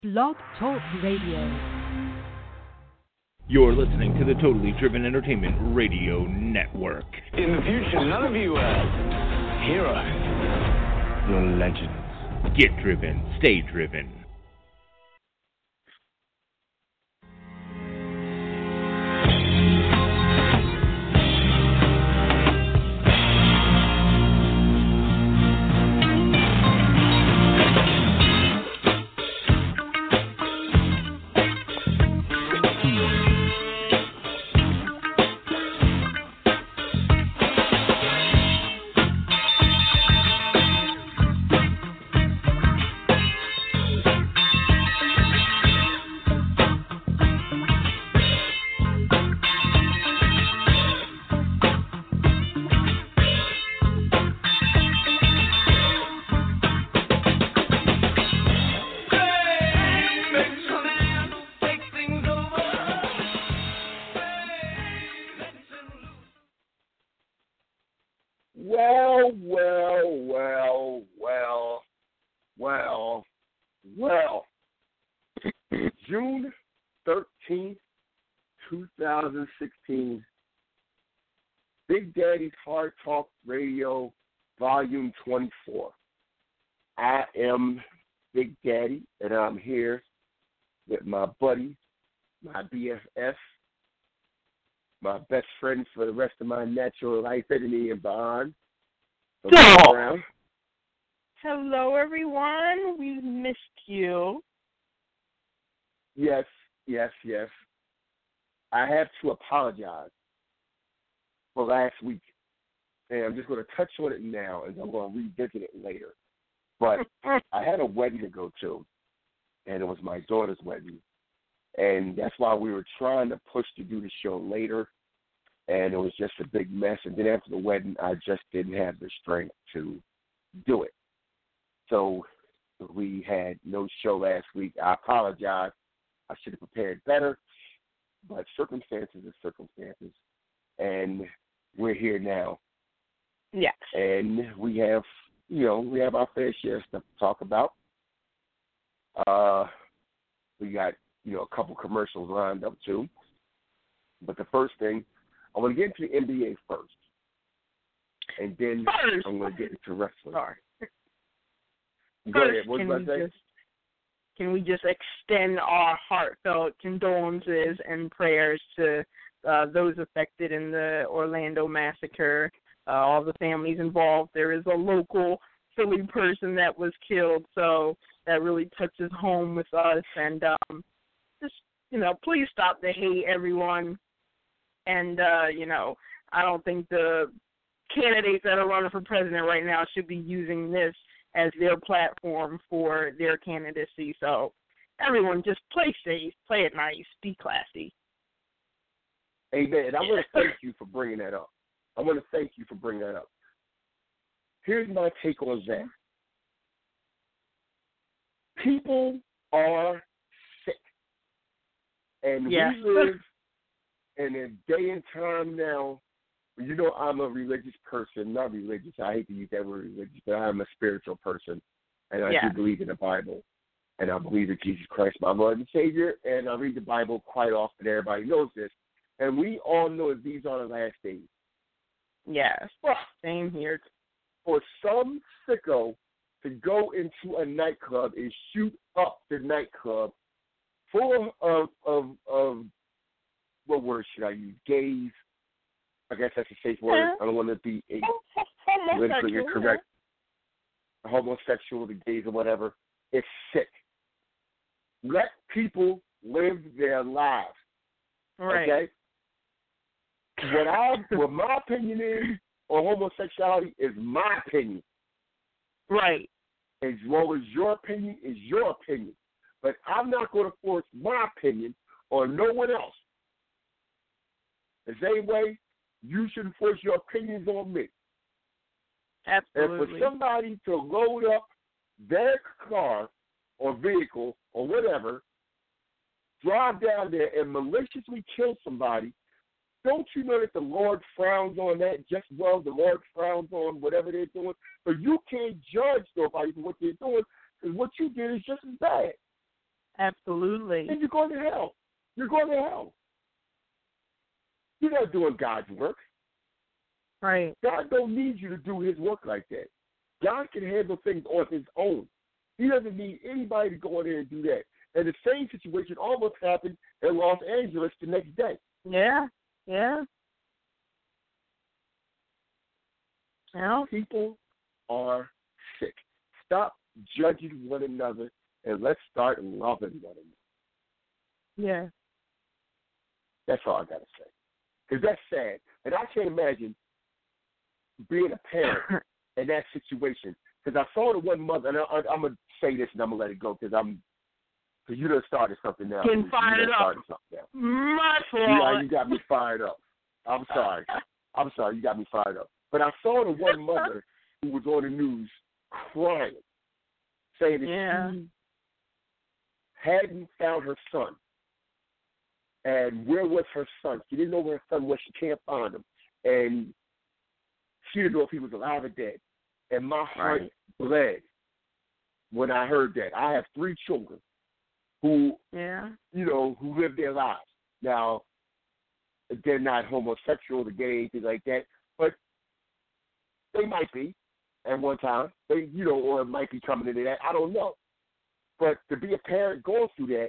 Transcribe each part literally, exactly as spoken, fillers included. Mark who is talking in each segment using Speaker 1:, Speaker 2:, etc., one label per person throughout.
Speaker 1: Blog Talk Radio.
Speaker 2: You're listening to the Totally Driven Entertainment Radio Network.
Speaker 3: In the future, none of you are heroes. You're legends.
Speaker 2: Get driven. Stay driven.
Speaker 4: Well, well, well, well, well, well. June thirteenth, twenty sixteen. Big Daddy's Hard Talk Radio, Volume twenty-four. I am Big Daddy, and I'm here with my buddy, my B F F, my best friend for the rest of my natural life, Ebony and Bond.
Speaker 5: Oh. Hello, everyone. We've missed you.
Speaker 4: Yes, yes, yes. I have to apologize for last week, and I'm just going to touch on it now, and I'm going to revisit it later. But I had a wedding to go to, and it was my daughter's wedding, and that's why we were trying to push to do the show later. And it was just a big mess. And then after the wedding, I just didn't have the strength to do it. So we had no show last week. I apologize. I should have prepared better. But circumstances are circumstances. And we're here now.
Speaker 5: Yes.
Speaker 4: And we have, you know, we have our fair share of stuff to talk about. Uh, we got, you know, a couple commercials lined up, too. But the first thing, I want to get into the N B A first, and then
Speaker 5: first.
Speaker 4: I'm going to get into wrestling.
Speaker 5: Sorry.
Speaker 4: Go
Speaker 5: first,
Speaker 4: ahead. What
Speaker 5: can
Speaker 4: was I
Speaker 5: we
Speaker 4: saying?
Speaker 5: just can we just extend our heartfelt condolences and prayers to uh, those affected in the Orlando massacre, uh, all the families involved. There is a local Philly person that was killed, so that really touches home with us. And um, just, you know, please stop the hate, everyone. And, uh, you know, I don't think the candidates that are running for president right now should be using this as their platform for their candidacy. So everyone just play safe, play it nice, be classy.
Speaker 4: Amen. And I want to thank you for bringing that up. I want to thank you for bringing that up. Here's my take on that. People are sick. And
Speaker 5: yeah.
Speaker 4: we live in a day and time now, you know, I'm a religious person, not religious, I hate to use that word religious, but I'm a spiritual person, and I
Speaker 5: yeah.
Speaker 4: do believe in the Bible, and I believe in Jesus Christ, my Lord and Savior, and I read the Bible quite often, everybody knows this, and we all know that these are the last days.
Speaker 5: Yes, well, same here.
Speaker 4: For some sicko to go into a nightclub and shoot up the nightclub full of, of, of what word should I use? Gays. I guess that's a safe word.
Speaker 5: Yeah.
Speaker 4: I don't want to be a politically incorrect. Homosexual, the gays or whatever. It's sick. Let people live their lives.
Speaker 5: Right.
Speaker 4: Okay? What I what my opinion is on homosexuality is my opinion.
Speaker 5: Right.
Speaker 4: As well as your opinion is your opinion. But I'm not going to force my opinion on no one else. The same way you shouldn't force your opinions on me.
Speaker 5: Absolutely.
Speaker 4: And for somebody to load up their car or vehicle or whatever, drive down there and maliciously kill somebody, don't you know that the Lord frowns on that just as well as the Lord frowns on whatever they're doing? So you can't judge nobody for what they're doing because what you did is just as bad.
Speaker 5: Absolutely.
Speaker 4: And you're going to hell. You're going to hell. You're not doing God's work.
Speaker 5: Right.
Speaker 4: God don't need you to do his work like that. God can handle things on his own. He doesn't need anybody to go in there and do that. And the same situation almost happened in Los Angeles the next day.
Speaker 5: Yeah, yeah. Well,
Speaker 4: people are sick. Stop judging one another and let's start loving one another.
Speaker 5: Yeah.
Speaker 4: That's all I got to say. Because that's sad. And I can't imagine being a parent in that situation. Because I saw the one mother, and I, I, I'm going to say this and I'm going to let it go because I'm, because you done started something now.
Speaker 5: Getting
Speaker 4: you
Speaker 5: fired
Speaker 4: done
Speaker 5: up.
Speaker 4: Started something now.
Speaker 5: My fault.
Speaker 4: Yeah, you got me fired up. I'm sorry. I'm sorry. You got me fired up. But I saw the one mother who was on the news crying, saying that
Speaker 5: yeah.
Speaker 4: she hadn't found her son. And where was her son? She didn't know where her son was. She can't find him. And she didn't know if he was alive or dead. And my heart
Speaker 5: right.
Speaker 4: bled when I heard that. I have three children who,
Speaker 5: yeah.
Speaker 4: you know, who live their lives. Now, they're not homosexual, or gay, anything like that, but they might be at one time. They, you know, or it might be coming into that. I don't know. But to be a parent going through that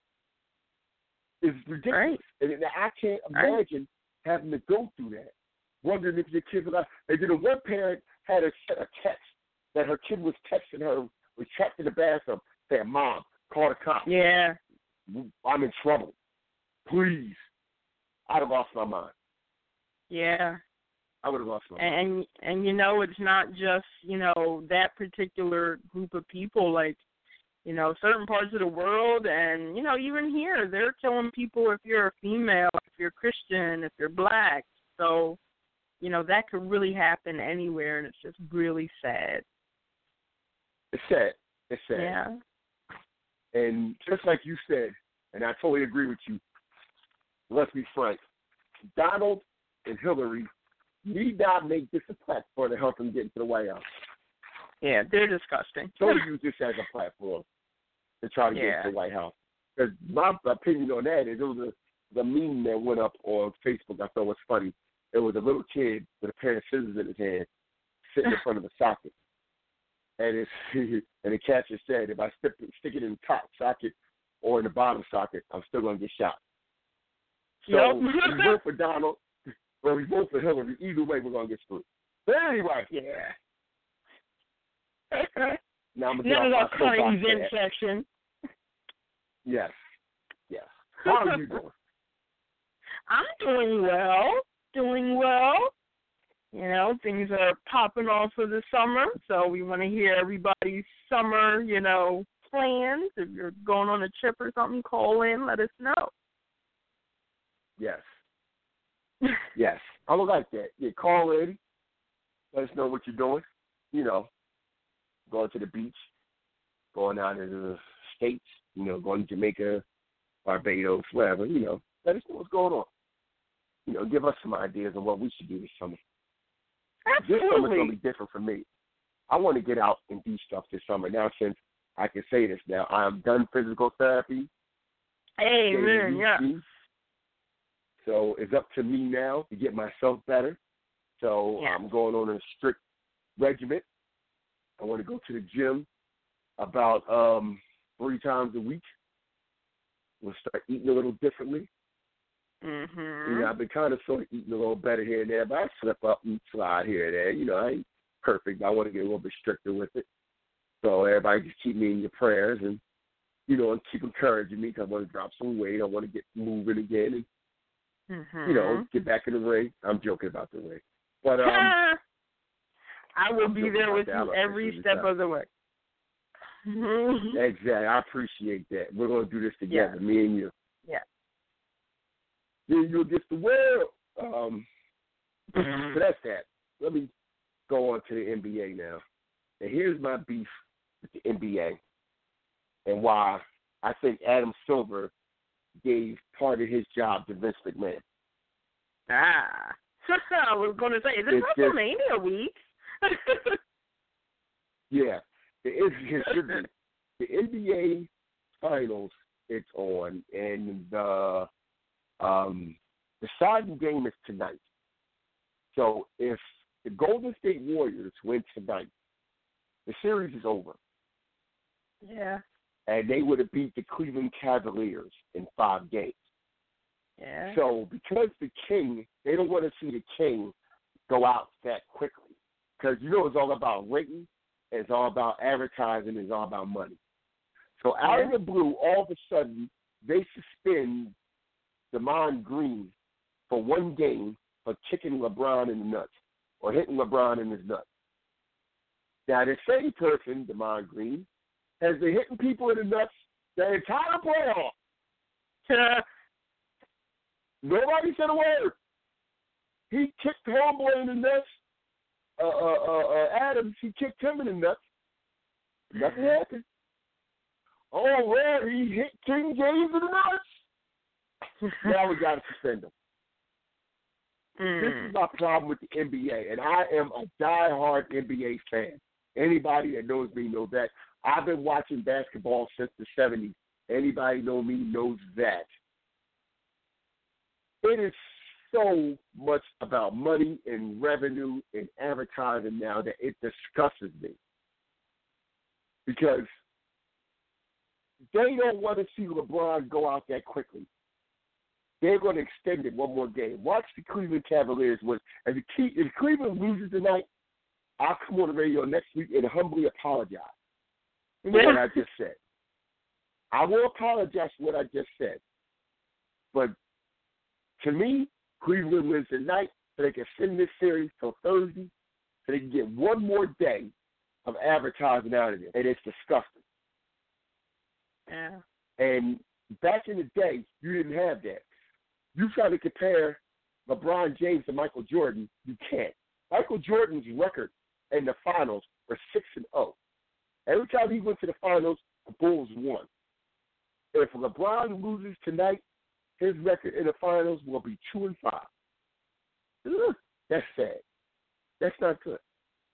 Speaker 4: is ridiculous.
Speaker 5: Right.
Speaker 4: And I can't imagine right. having to go through that, wondering if your kid was alive. And then one parent had a, a text that her kid was texting her, was trapped in the bathroom, saying, "Mom, call the cops.
Speaker 5: Yeah.
Speaker 4: I'm in trouble. Please." I'd have lost my mind.
Speaker 5: Yeah.
Speaker 4: I would have lost my
Speaker 5: mind. And, and, you know, it's not just, you know, that particular group of people. Like, you know, certain parts of the world and, you know, even here, they're killing people if you're a female, if you're Christian, if you're black. So, you know, that could really happen anywhere, and it's just really sad.
Speaker 4: It's sad. It's sad.
Speaker 5: Yeah.
Speaker 4: And just like you said, and I totally agree with you, let's be frank, Donald and Hillary need not make this a platform to help them get into the White House.
Speaker 5: Yeah, they're disgusting.
Speaker 4: Don't use this as a platform to try to
Speaker 5: yeah.
Speaker 4: get into the White House. Because my opinion on that is it was a, the meme that went up on Facebook I thought was funny. It was a little kid with a pair of scissors in his hand sitting in front of a socket. And it's, and the catcher said, if I stick, stick it in the top socket or in the bottom socket, I'm still going to get shot. So
Speaker 5: yep.
Speaker 4: we vote for Donald, or we vote for Hillary. Either way, we're going to get screwed. But anyway.
Speaker 5: Yeah.
Speaker 4: Now I'm
Speaker 5: None of that
Speaker 4: current
Speaker 5: event section.
Speaker 4: Yes. Yes. How are you doing?
Speaker 5: I'm doing well. Doing well. You know, things are popping off for the summer, so we want to hear everybody's summer, you know, plans. If you're going on a trip or something, call in, let us know.
Speaker 4: Yes. Yes. I would like that. Yeah, call in. Let us know what you're doing. You know, going to the beach, going out to the States, you know, going to Jamaica, Barbados, wherever, you know. Let us know what's going on. You know, give us some ideas on what we should do this summer.
Speaker 5: Absolutely.
Speaker 4: This summer's going to be different for me. I want to get out and do stuff this summer. Now, since I can say this now, I am done physical therapy.
Speaker 5: Amen, yeah.
Speaker 4: So it's up to me now to get myself better. So
Speaker 5: yeah.
Speaker 4: I'm going on a strict regimen. I want to go to the gym about um, three times a week. We'll start eating a little differently.
Speaker 5: Mm-hmm.
Speaker 4: You know, I've been kind of sort of eating a little better here and there, but I slip up and slide here and there. You know, I ain't perfect. I want to get a little bit stricter with it. So everybody just keep me in your prayers and, you know, and keep encouraging me because I want to drop some weight. I want to get moving again and,
Speaker 5: mm-hmm.
Speaker 4: you know, get back in the ring. I'm joking about the ring. But um,
Speaker 5: I will
Speaker 4: I'm
Speaker 5: be there with you every step of the way.
Speaker 4: Exactly. I appreciate that. We're going to do this together,
Speaker 5: yeah.
Speaker 4: me and you.
Speaker 5: Yeah.
Speaker 4: Then you'll get the world. Um, mm-hmm. So that's that. Let me go on to the N B A now. And here's my beef with the N B A and why I think Adam Silver gave part of his job to Vince McMahon.
Speaker 5: Ah. I was going to say, is it WrestleMania week?
Speaker 4: Yeah. It, is, it should be. The N B A Finals it's on, and the um, deciding game is tonight. So if the Golden State Warriors win tonight, the series is over.
Speaker 5: Yeah.
Speaker 4: And they would have beat the Cleveland Cavaliers in five games.
Speaker 5: Yeah.
Speaker 4: So because the King, they don't want to see the King go out that quickly. Because, you know, it's all about rating, it's all about advertising, it's all about money. So out
Speaker 5: yeah.
Speaker 4: of the blue, all of a sudden, they suspend Draymond Green for one game for kicking LeBron in the nuts or hitting LeBron in his nuts. Now, the same person, Draymond Green, has been hitting people in the nuts the entire playoff.
Speaker 5: Yeah.
Speaker 4: Nobody said a word. He kicked homeboy in the nuts. Uh, uh, uh, uh, Adams, he kicked him in the nuts. Nothing happened. Oh, well, he hit King James in the nuts. Now we got to suspend him.
Speaker 5: Mm.
Speaker 4: This is my problem with the N B A, and I am a diehard N B A fan. Anybody that knows me knows that. I've been watching basketball since the seventies. Anybody know me knows that. It is so much about money and revenue and advertising now that it disgusts me. Because they don't want to see LeBron go out that quickly. They're going to extend it one more game. Watch the Cleveland Cavaliers win. If, if Cleveland loses tonight, I'll come on the radio next week and humbly apologize for
Speaker 5: yeah.
Speaker 4: what I just said. I will apologize for what I just said. But to me, Cleveland wins tonight so they can send this series till Thursday so they can get one more day of advertising out of it. And it's disgusting.
Speaker 5: Yeah.
Speaker 4: And back in the day, you didn't have that. You try to compare LeBron James to Michael Jordan, you can't. Michael Jordan's record in the finals were six and oh. Every time he went to the finals, the Bulls won. If LeBron loses tonight, his record in the finals will be two and five. Ugh, that's sad. That's not good.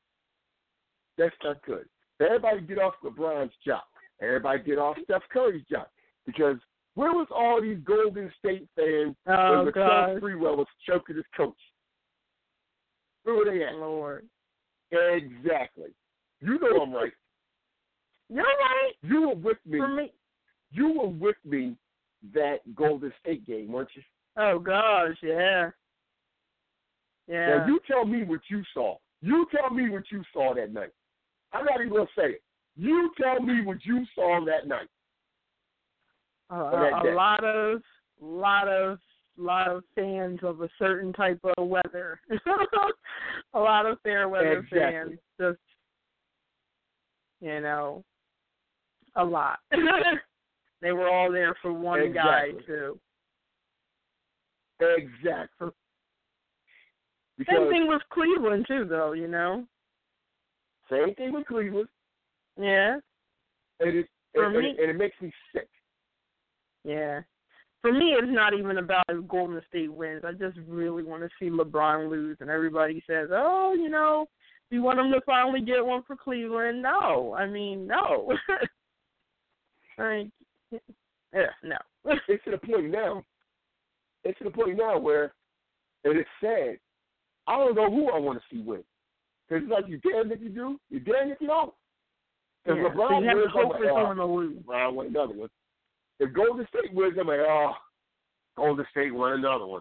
Speaker 4: That's not good. Everybody get off LeBron's job. Everybody get off Steph Curry's job. Because where was all these Golden State fans
Speaker 5: oh,
Speaker 4: when Latrell Sprewell was choking his coach? Where were they at?
Speaker 5: Lord.
Speaker 4: Exactly. You know I'm right.
Speaker 5: You're right.
Speaker 4: You were with me.
Speaker 5: For me.
Speaker 4: You were with me that Golden State game, weren't you?
Speaker 5: Oh, gosh, yeah. Yeah.
Speaker 4: Now, you tell me what you saw. You tell me what you saw that night. I'm not even going to say it. You tell me what you saw that night.
Speaker 5: Uh,
Speaker 4: that
Speaker 5: a lot of, lot of, lot of fans of a certain type of weather. A lot of fair weather
Speaker 4: exactly.
Speaker 5: fans. Just, you know, a lot. They were all there for one
Speaker 4: exactly.
Speaker 5: guy, too.
Speaker 4: Exactly. Because
Speaker 5: same thing with Cleveland, too, though, you know?
Speaker 4: Same thing with Cleveland.
Speaker 5: Yeah.
Speaker 4: And it,
Speaker 5: for
Speaker 4: and,
Speaker 5: me,
Speaker 4: and, and it makes me sick.
Speaker 5: Yeah. For me, it's not even about if Golden State wins. I just really want to see LeBron lose. And everybody says, oh, you know, we want him to finally get one for Cleveland. No. I mean, no. Like, yeah, no.
Speaker 4: It's to the point now. It's to the point now where, and it's sad, I don't know who I want to see win. Because it's like, you damn if you do, you damn if you don't. If
Speaker 5: Yeah,
Speaker 4: LeBron
Speaker 5: so you have
Speaker 4: wins,
Speaker 5: to hope
Speaker 4: I'm
Speaker 5: for
Speaker 4: like,
Speaker 5: someone
Speaker 4: oh,
Speaker 5: to lose.
Speaker 4: LeBron won another one. If Golden State wins, I'm like, oh, Golden State won another one.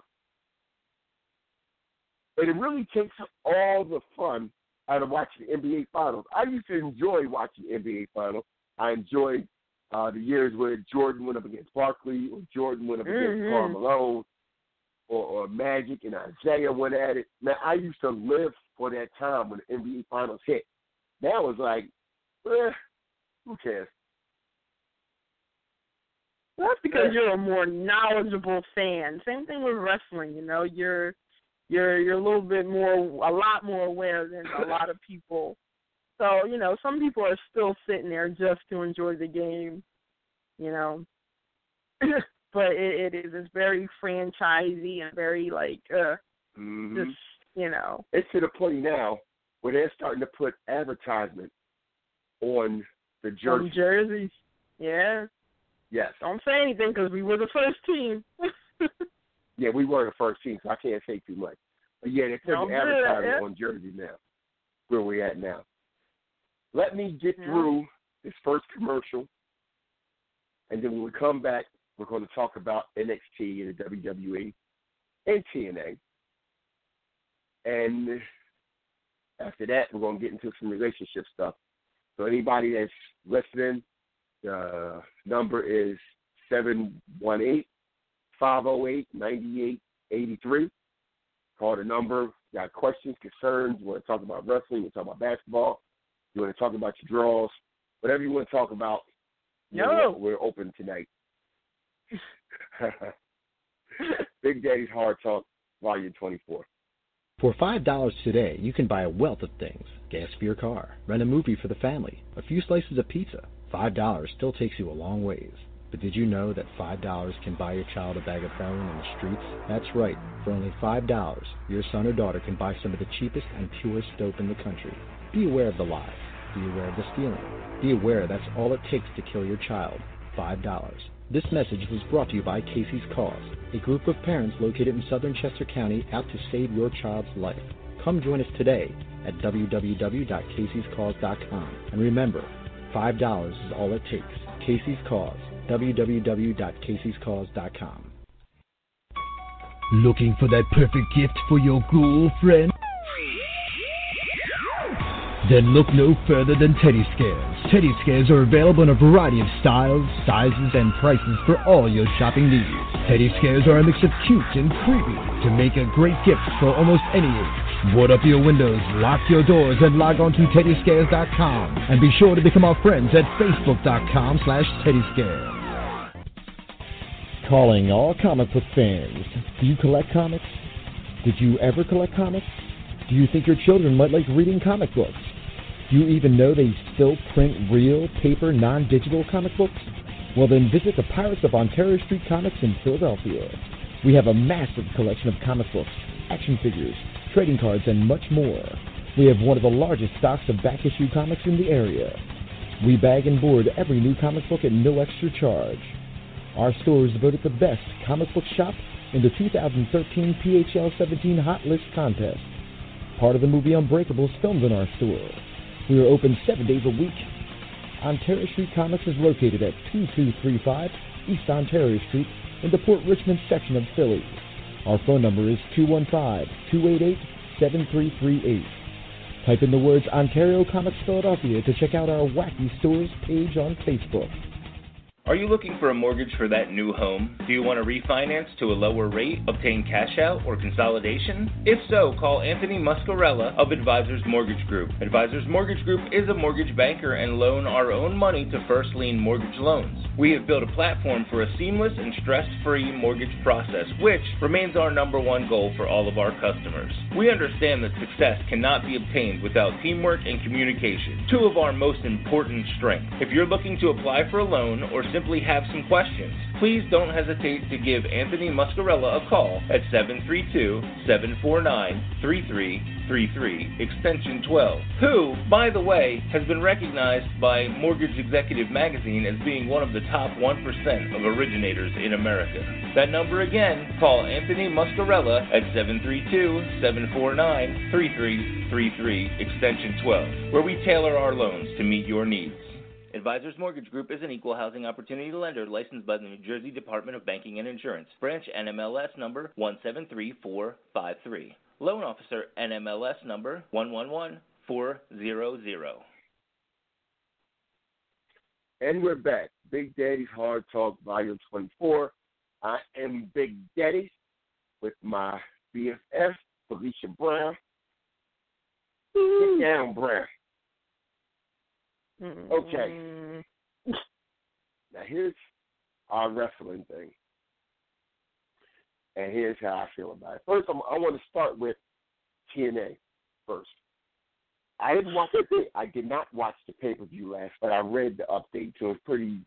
Speaker 4: And it really takes all the fun out of watching the N B A Finals. I used to enjoy watching the N B A Finals. I enjoyed uh, the years where Jordan went up against Barkley, or Jordan went up against
Speaker 5: Mm-hmm.
Speaker 4: Karl Malone, or, or Magic and Isaiah went at it. Man, I used to live for that time when the N B A Finals hit. Now it's like, eh, who cares?
Speaker 5: Well, that's because you're a more knowledgeable fan. Same thing with wrestling, you know. You're you're you're a little bit more, a lot more aware than a lot of people. So, you know, some people are still sitting there just to enjoy the game, you know. But it, it is it's very franchisey and very, like, uh,
Speaker 4: mm-hmm.
Speaker 5: just, you know.
Speaker 4: It's to the point now where they're starting to put advertisement on the jerseys.
Speaker 5: On jerseys, yeah.
Speaker 4: Yes.
Speaker 5: Don't say anything because we were the first team.
Speaker 4: Yeah, we were the first team, so I can't say too much. But yeah, they're putting
Speaker 5: No,
Speaker 4: advertising
Speaker 5: yeah.
Speaker 4: on jerseys now. Where we at now? Let me get
Speaker 5: Yeah.
Speaker 4: through this first commercial, and then when we come back, we're going to talk about N X T and the W W E and T N A. And after that, we're going to get into some relationship stuff. So anybody that's listening, the number is seven one eight, five oh eight, nine eight eight three. Call the number. Got questions, concerns. You want to talk about wrestling, you want to talk about basketball, you want to talk about your draws, whatever you want to talk about,
Speaker 5: Yo.
Speaker 4: we're, we're open tonight. Big Daddy's Hard Talk, Volume twenty-four.
Speaker 6: For five dollars today, you can buy a wealth of things. Gas for your car, rent a movie for the family, a few slices of pizza. five dollars still takes you a long ways. But did you know that five dollars can buy your child a bag of heroin in the streets? That's right. For only five dollars, your son or daughter can buy some of the cheapest and purest dope in the country. Be aware of the lies. Be aware of the stealing. Be aware that's all it takes to kill your child. five dollars. This message was brought to you by Casey's Cause, a group of parents located in southern Chester County out to save your child's life. Come join us today at w w w dot caseys cause dot com. And remember, five dollars is all it takes. Casey's Cause, w w w dot caseys cause dot com.
Speaker 7: Looking for that perfect gift for your girlfriend? Then look no further than Teddy Scares. Teddy Scares are available in a variety of styles, sizes, and prices for all your shopping needs. Teddy Scares are a mix of cute and creepy to make a great gift for almost any age. Board up your windows, lock your doors, and log on to teddy scares dot com. And be sure to become our friends at facebook dot com slash teddy scares. Calling all comic book fans. Do you collect comics? Did you ever collect comics? Do you think your children might like reading comic books? Do you even know they still print real, paper, non-digital comic books? Well, then visit the Pirates of Ontario Street Comics in Philadelphia. We have a massive collection of comic books, action figures, trading cards, and much more. We have one of the largest stocks of back-issue comics in the area. We bag and board every new comic book at no extra charge. Our store is voted the best comic book shop in the two thousand thirteen P H L seventeen Hot List Contest. Part of the movie Unbreakable is filmed in our store. We are open seven days a week. Ontario Street Comics is located at two two three five East Ontario Street in the Port Richmond section of Philly. Our phone number is two one five, two eight eight, seven three three eight. Type in the words Ontario Comics Philadelphia to check out our Wacky Stores page on Facebook.
Speaker 2: Are you looking for a mortgage for that new home? Do you want to refinance to a lower rate, obtain cash out, or consolidation? If so, call Anthony Muscarella of Advisors Mortgage Group. Advisors Mortgage Group is a mortgage banker and loan our own money to first lien mortgage loans. We have built a platform for a seamless and stress-free mortgage process, which remains our number one goal for all of our customers. We understand that success cannot be obtained without teamwork and communication, two of our most important strengths. If you're looking to apply for a loan or simply have some questions, please don't hesitate to give Anthony Muscarella a call at seven three two, seven four nine, three three three three, extension twelve, who, by the way, has been recognized by Mortgage Executive Magazine as being one of the top one percent of originators in America. That number again, call Anthony Muscarella at seven three two, seven four nine, three three three three, extension twelve, where we tailor our loans to meet your needs. Advisors Mortgage Group is an equal housing opportunity lender licensed by the New Jersey Department of Banking and Insurance. Branch N M L S number one seven three four five three. Loan Officer N M L S number one one one four zero zero.
Speaker 4: And we're back. Big Daddy's Hard Talk, Volume twenty-four. I am Big Daddy with my B F F, Felicia Brown. Get down, Brown. Okay. Now, here's our wrestling thing. And here's how I feel about it. First, I'm, I want to start with T N A first. I didn't watch it. I did not watch the pay-per-view last, but I read the update, so it's pretty,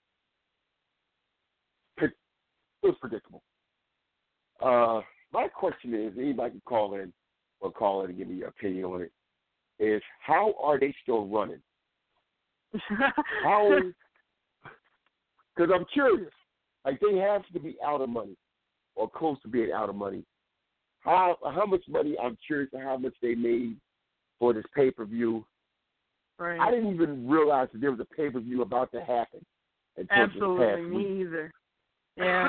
Speaker 4: it was predictable. Uh, my question is, anybody can call in or call in and give me your opinion on it, is how are they still running? How Because I'm curious. Like, they have to be out of money or close to being out of money. How how much money, I'm curious to how much they made for this pay-per-view.
Speaker 5: Right.
Speaker 4: I didn't even realize that there was a pay-per-view about to happen.
Speaker 5: Absolutely, me either. Yeah.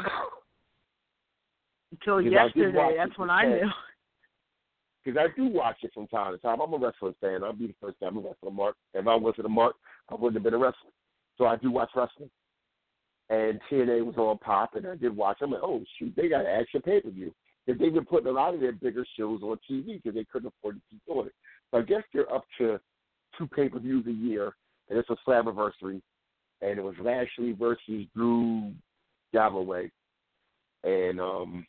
Speaker 5: Until
Speaker 4: because
Speaker 5: yesterday, that's when I knew.
Speaker 4: Because I do watch it from time to time. I'm a wrestling fan. I'll be the first time a wrestler, Mark. If I wasn't a Mark, I wouldn't have been a wrestler. So I do watch wrestling. And T N A was on Pop, and I did watch them. Like, oh, shoot, they got an action pay-per-view. Because they've been putting a lot of their bigger shows on T V because they couldn't afford to keep doing it. So I guess they're up to two pay-per-views a year, and it's a Slammiversary. And it was Lashley versus Drew Galloway. And um,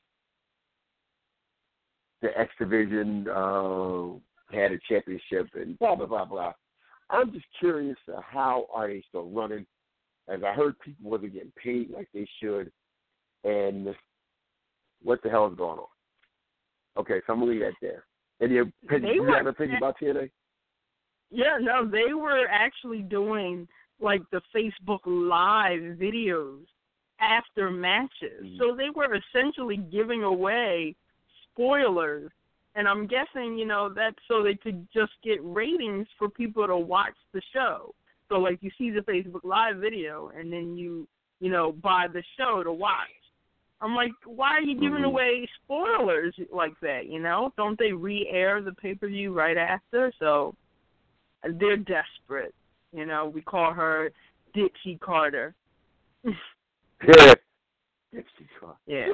Speaker 4: the X Division uh, had a championship and blah, blah, blah, blah. I'm just curious uh, how are they still running. As I heard people wasn't getting paid like they should. And what the hell is going on? Okay, so I'm going to leave that there. Any opinion, you have an opinion about T N A?
Speaker 5: Yeah, no, they were actually doing, like, the Facebook Live videos after matches. Mm-hmm. So they were essentially giving away spoilers. And I'm guessing, you know, that's so they could just get ratings for people to watch the show. So, like, you see the Facebook Live video, and then you, you know, buy the show to watch. I'm like, why are you giving mm-hmm. away spoilers like that, you know? Don't they re-air the pay-per-view right after? So they're desperate. You know, we call her Dixie Carter.
Speaker 4: Yeah. Dixie Carter.
Speaker 5: Yeah.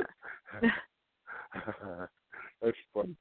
Speaker 4: That's funny.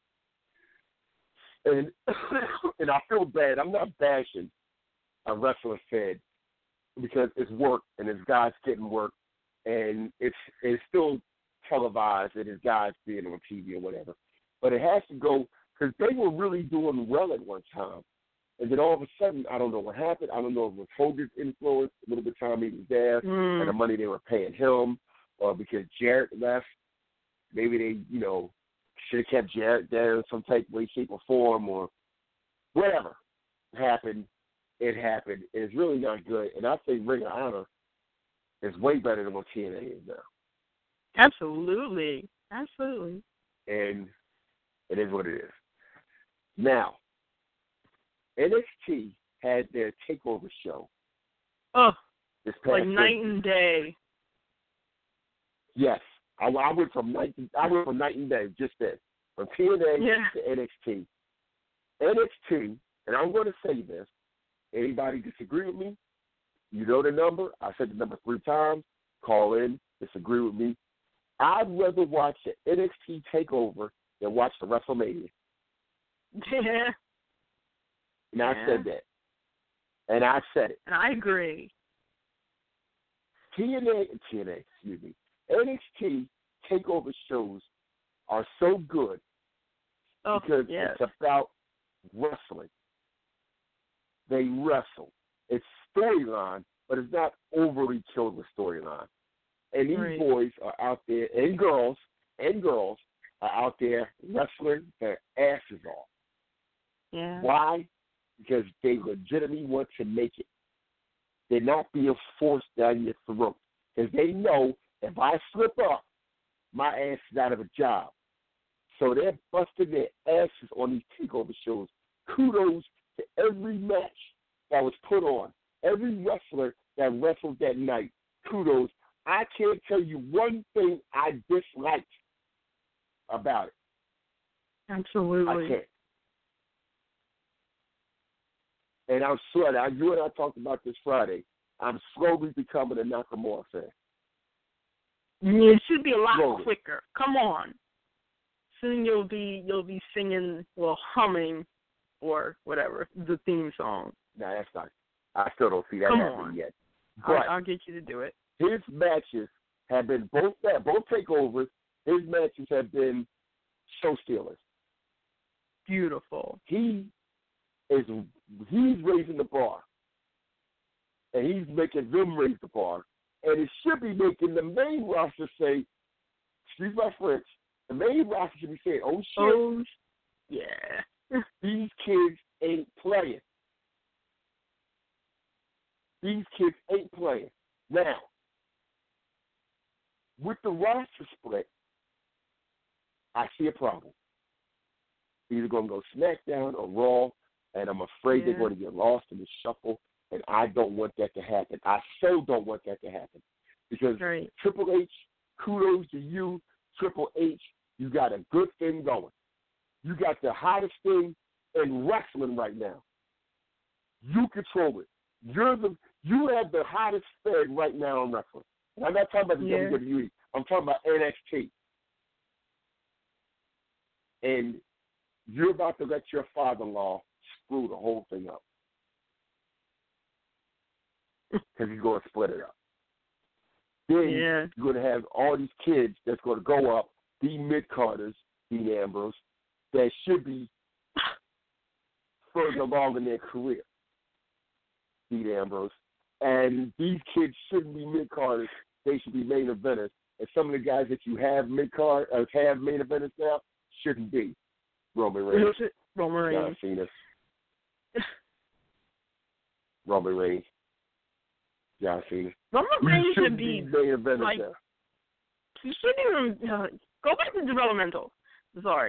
Speaker 4: And, and I feel bad. I'm not bashing a wrestler fan because it's work and it's guys getting work and it's it's still televised and it's guys being on T V or whatever. But it has to go because they were really doing well at one time. And then all of a sudden, I don't know what happened. I don't know if it was Hogan's influence, a little bit of time he was there,
Speaker 5: mm.
Speaker 4: and the money they were paying him, or because Jarrett left. Maybe they, you know, should have kept Jarrett there in some type of way, shape, or form, or whatever happened. It happened. It's really not good. And I think Ring of Honor is way better than what T N A is now.
Speaker 5: Absolutely. Absolutely.
Speaker 4: And it is what it is. Now, N X T had their takeover show.
Speaker 5: Oh,
Speaker 4: this past
Speaker 5: like night
Speaker 4: week.
Speaker 5: and day.
Speaker 4: Yes. I, I went from night to, I went from night and day just then. From T N A
Speaker 5: yeah.
Speaker 4: to N X T. N X T, and I'm going to say this, anybody disagree with me, you know the number. I said the number three times. Call in, disagree with me. I'd rather watch the N X T takeover than watch the WrestleMania.
Speaker 5: Yeah.
Speaker 4: And
Speaker 5: yeah.
Speaker 4: I said that. And I said it.
Speaker 5: And I agree.
Speaker 4: T N A, T N A, excuse me, N X T takeover shows are so good
Speaker 5: oh,
Speaker 4: because
Speaker 5: yes.
Speaker 4: it's about wrestling. They wrestle. It's storyline, but it's not overly killed with storyline. And these
Speaker 5: right.
Speaker 4: boys are out there, and girls, and girls are out there wrestling their asses off.
Speaker 5: Yeah.
Speaker 4: Why? Because they legitimately want to make it. They're not being forced down your throat. Because they know if I slip up, my ass is out of a job. So they're busting their asses on these takeover shows. Kudos to every match that was put on. Every wrestler that wrestled that night. Kudos. I can't tell you one thing I disliked about it.
Speaker 5: Absolutely.
Speaker 4: I can't. And I'm sure that you and I talked about this Friday. I'm slowly becoming a Nakamura fan.
Speaker 5: It should be a lot
Speaker 4: slowly.
Speaker 5: quicker. Come on. Soon you'll be you'll be singing, well, humming, or whatever the theme song.
Speaker 4: No, that's not. I still don't see that
Speaker 5: Come
Speaker 4: happening
Speaker 5: on.
Speaker 4: yet.
Speaker 5: I'll,
Speaker 4: But
Speaker 5: I'll get you to do it.
Speaker 4: his matches have been both both takeovers. His matches have been show stealers.
Speaker 5: Beautiful.
Speaker 4: He is he's raising the bar, and he's making them raise the bar, and it should be making the main roster say, "Excuse my French." The main roster should be saying, "Oh shit,
Speaker 5: oh, yeah,
Speaker 4: these kids ain't playing. These kids ain't playing." Now, with the roster split, I see a problem. Either going to go SmackDown or Raw, and I'm afraid
Speaker 5: yeah.
Speaker 4: they're going to get lost in the shuffle, and I don't want that to happen. I so don't want that to happen. Because
Speaker 5: right.
Speaker 4: Triple H, kudos to you, Triple H, you got a good thing going. You got the hottest thing in wrestling right now. You control it. You're the you have the hottest thing right now in wrestling. And I'm not talking about the
Speaker 5: yeah.
Speaker 4: W W E. I'm talking about N X T. And you're about to let your father-in-law screw the whole thing up. Because he's going to split it up. Then
Speaker 5: yeah.
Speaker 4: you're going to have all these kids that's going to go up, be mid-carders, Dean Ambrose, that should be further along in their career, Dean Ambrose. And these kids shouldn't be mid-carders. They should be main eventers. And some of the guys that you have mid-card, uh, have main eventers now, shouldn't be. Roman Reigns,
Speaker 5: Roman Reigns,
Speaker 4: John Cena, Roman Reigns, John Cena.
Speaker 5: Roman Reigns
Speaker 4: should
Speaker 5: should be,
Speaker 4: be main eventers
Speaker 5: like,
Speaker 4: now.
Speaker 5: You shouldn't even uh, go back to developmental. Sorry,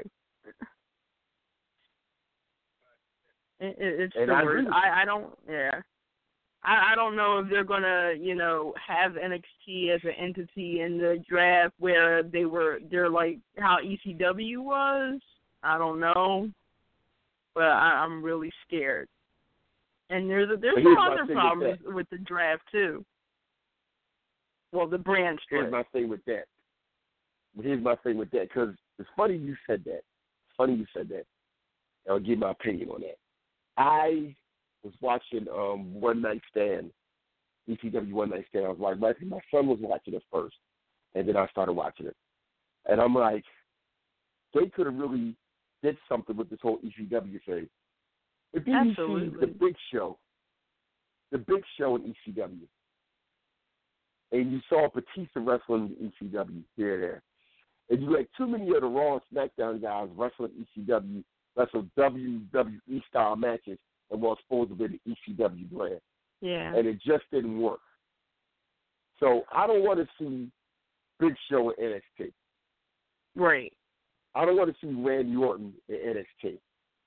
Speaker 5: it, it, it's
Speaker 4: and
Speaker 5: the
Speaker 4: I
Speaker 5: worst.
Speaker 4: agree.
Speaker 5: I, I don't. Yeah, I, I don't know if they're gonna, you know, have N X T as an entity in the draft where they were. They're like how E C W was. I don't know, but I, I'm really scared. And there's a, there's some other problems with, with the draft too. Well, the brand split.
Speaker 4: Here's my thing with that. Here's my thing with that, because it's funny you said that. It's funny you said that. I'll give my opinion on that. I was watching um, One Night Stand, E C W One Night Stand. I was like, my son was watching it first, and then I started watching it. And I'm like, they could have really did something with this whole E C W thing. But then
Speaker 5: Absolutely.
Speaker 4: you see the Big Show, the Big Show in E C W. And you saw Batista wrestling in E C W here and there. And you had too many of the Raw and SmackDown guys wrestling E C W, wrestle W W E style matches, and was supposed to be the E C W brand.
Speaker 5: Yeah.
Speaker 4: And it just didn't work. So I don't want to see Big Show in N X T.
Speaker 5: Right.
Speaker 4: I don't want to see Randy Orton in N X T.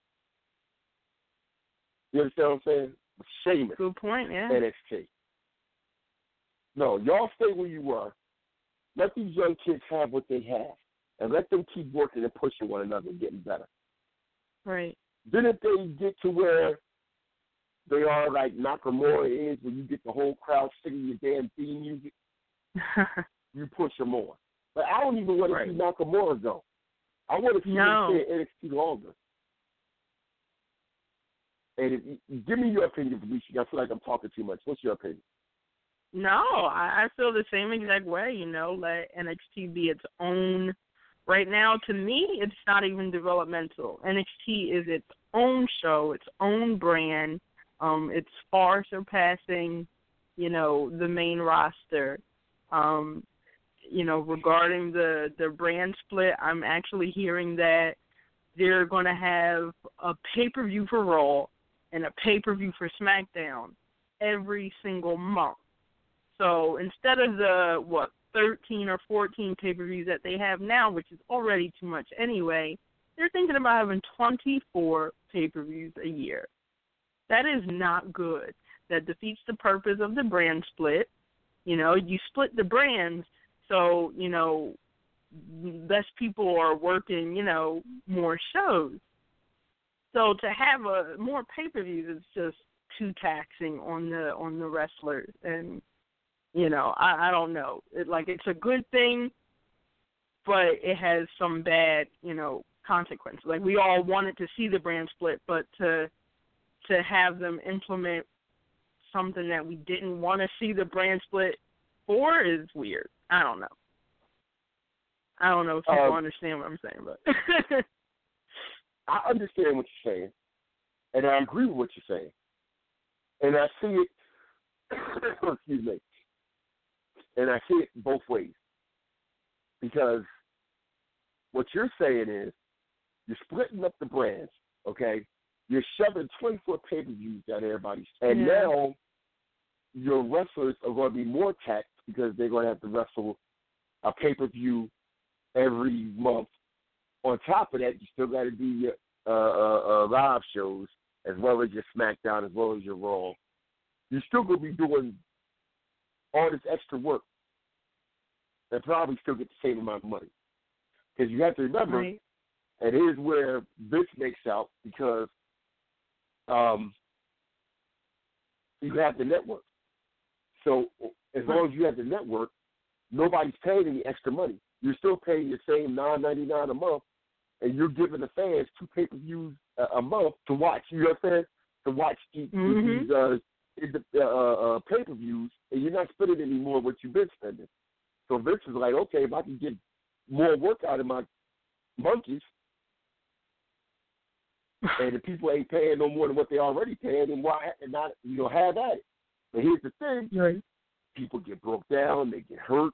Speaker 4: You understand what I'm saying? Sheamus.
Speaker 5: Good point, yeah.
Speaker 4: N X T. No, y'all stay where you are. Let these young kids have what they have, and let them keep working and pushing one another and getting better.
Speaker 5: Right.
Speaker 4: Then if they get to where they are like Nakamura is, where you get the whole crowd singing your damn theme music, you push them more. But I don't even want
Speaker 5: right.
Speaker 4: to see Nakamura go. I want to see
Speaker 5: no.
Speaker 4: him stay at N X T longer. And if you, give me your opinion, Felicia. I feel like I'm talking too much. What's your opinion?
Speaker 5: No, I, I feel the same exact way, you know, let N X T be its own. Right now, to me, it's not even developmental. N X T is its own show, its own brand. Um, it's far surpassing, you know, the main roster. Um, you know, regarding the, the brand split, I'm actually hearing that they're going to have a pay-per-view for Raw and a pay-per-view for SmackDown every single month. So instead of the, what, thirteen or fourteen pay-per-views that they have now, which is already too much anyway, they're thinking about having twenty-four pay-per-views a year. That is not good. That defeats the purpose of the brand split. You know, you split the brands, so, you know, less people are working, you know, more shows. So to have a more pay-per-views is just too taxing on the on the wrestlers. And, you know, I, I don't know. It, like, it's a good thing, but it has some bad, you know, consequences. Like, we all wanted to see the brand split, but to to have them implement something that we didn't want to see the brand split for is weird. I don't know. I don't know if people um, understand what I'm saying, but
Speaker 4: I understand what you're saying, and I agree with what you're saying, and I see it. excuse me. And I see it both ways, because what you're saying is you're splitting up the brands, okay? You're shoving twenty-four pay-per-views down everybody's, and
Speaker 5: yeah.
Speaker 4: now your wrestlers are going to be more taxed because they're going to have to wrestle a pay-per-view every month. On top of that, you still got to do your uh, uh, uh, live shows as well as your SmackDown, as well as your Raw. You're still going to be doing all this extra work and probably still get the same amount of money. Because you have to remember,
Speaker 5: right.
Speaker 4: and here's where Vince makes out, because um, you have the network. So as long as you have the network, nobody's paying any extra money. You're still paying the same nine ninety-nine a month, and you're giving the fans two pay-per-views a, a month to watch. You know what I'm saying? To watch these,
Speaker 5: mm-hmm.
Speaker 4: these uh, uh, uh, pay-per-views, and you're not spending any more what you've been spending. So Vince is like, okay, if I can get more work out of my monkeys, and the people ain't paying no more than what they already paying, then why not, you know, have at it? But here's the thing.
Speaker 5: Right.
Speaker 4: People get broke down, they get hurt.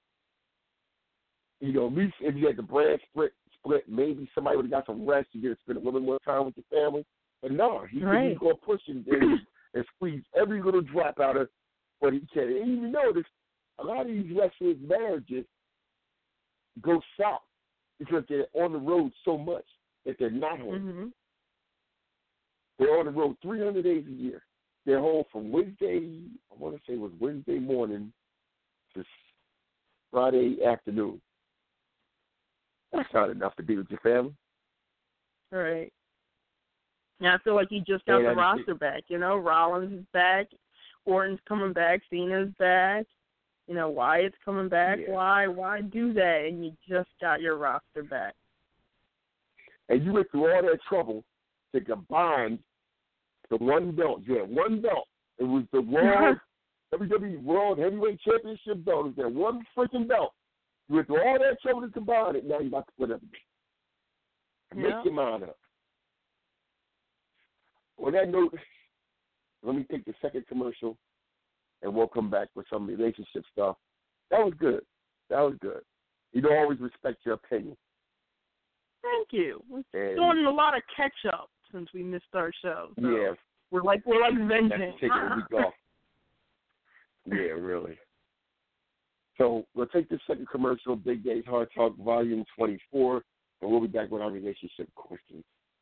Speaker 4: You know, at least if you had the brand split, split, maybe somebody would have got some rest. You get to spend a little bit more time with your family. But no, he,
Speaker 5: right.
Speaker 4: he's going to push and, and, and squeeze every little drop out of what he can. And you notice a lot of these wrestlers' marriages go south because they're on the road so much that they're not home.
Speaker 5: Mm-hmm.
Speaker 4: They're on the road three hundred days a year. They're home from Wednesday, I want to say it was Wednesday morning to Friday afternoon. That's not enough to be with your family.
Speaker 5: Right. Now I feel like you just got
Speaker 4: and
Speaker 5: the
Speaker 4: I,
Speaker 5: roster back. You know, Rollins is back, Orton's coming back, Cena's back. You know, Wyatt's coming back.
Speaker 4: Yeah.
Speaker 5: Why? Why do that? And you just got your roster back.
Speaker 4: And you went through all that trouble to combine the one belt. You had one belt. It was the World W W E World Heavyweight Championship belt. It was that one freaking belt. You went through all that trouble to combine it. Now you're about to split everything. Make
Speaker 5: Yeah.
Speaker 4: your mind up. On that note, let me take the second commercial, and we'll come back with some relationship stuff. That was good. That was good. You don't always respect your opinion.
Speaker 5: Thank you. We're
Speaker 4: And
Speaker 5: doing a lot of catch up since we missed our show. So
Speaker 4: yeah,
Speaker 5: we're like we're like
Speaker 4: that's
Speaker 5: vengeance.
Speaker 4: taking a week off. Yeah, really. So we'll take this second commercial, Big Days Hard Talk, Volume twenty-four, and we'll be back with our relationship questions.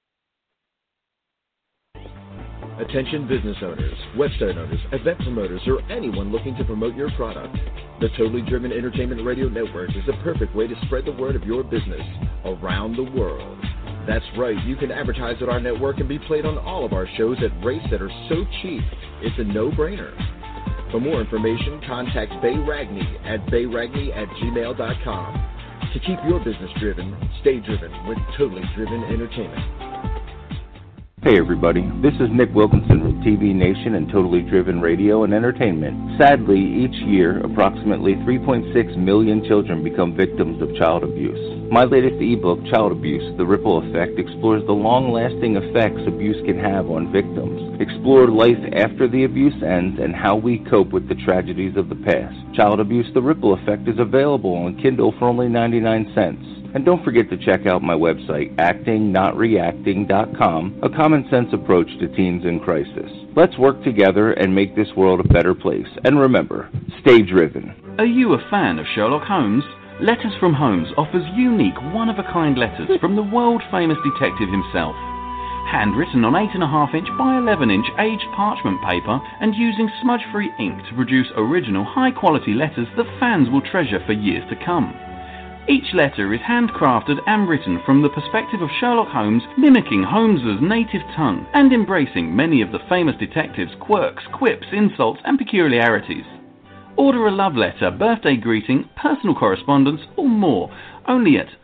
Speaker 6: Attention business owners, website owners, event promoters, or anyone looking to promote your product. The Totally Driven Entertainment Radio Network is the perfect way to spread the word of your business around the world. That's right, you can advertise at our network and be played on all of our shows at rates that are so cheap, it's a no-brainer. For more information, contact Bay Ragney at bayragney at gmail dot com. To keep your business driven, stay driven with Totally Driven Entertainment.
Speaker 2: Hey everybody, this is Nick Wilkinson from T V Nation and Totally Driven Radio and Entertainment. Sadly, each year, approximately three point six million children become victims of child abuse. My latest ebook, Child Abuse, The Ripple Effect, explores the long-lasting effects abuse can have on victims. Explore life after the abuse ends and how we cope with the tragedies of the past. Child Abuse, The Ripple Effect is available on Kindle for only ninety-nine cents. And don't forget to check out my website, acting not reacting dot com, a common-sense approach to teens in crisis. Let's work together and make this world a better place. And remember, stay driven.
Speaker 8: Are you a fan of Sherlock Holmes? Letters from Holmes offers unique, one-of-a-kind letters from the world-famous detective himself. Handwritten on eight point five inch by eleven inch aged parchment paper and using smudge-free ink to produce original, high-quality letters that fans will treasure for years to come. Each letter is handcrafted and written from the perspective of Sherlock Holmes, mimicking Holmes's native tongue and embracing many of the famous detective's quirks, quips, insults, and peculiarities. Order a love letter, birthday greeting, personal correspondence, or more only at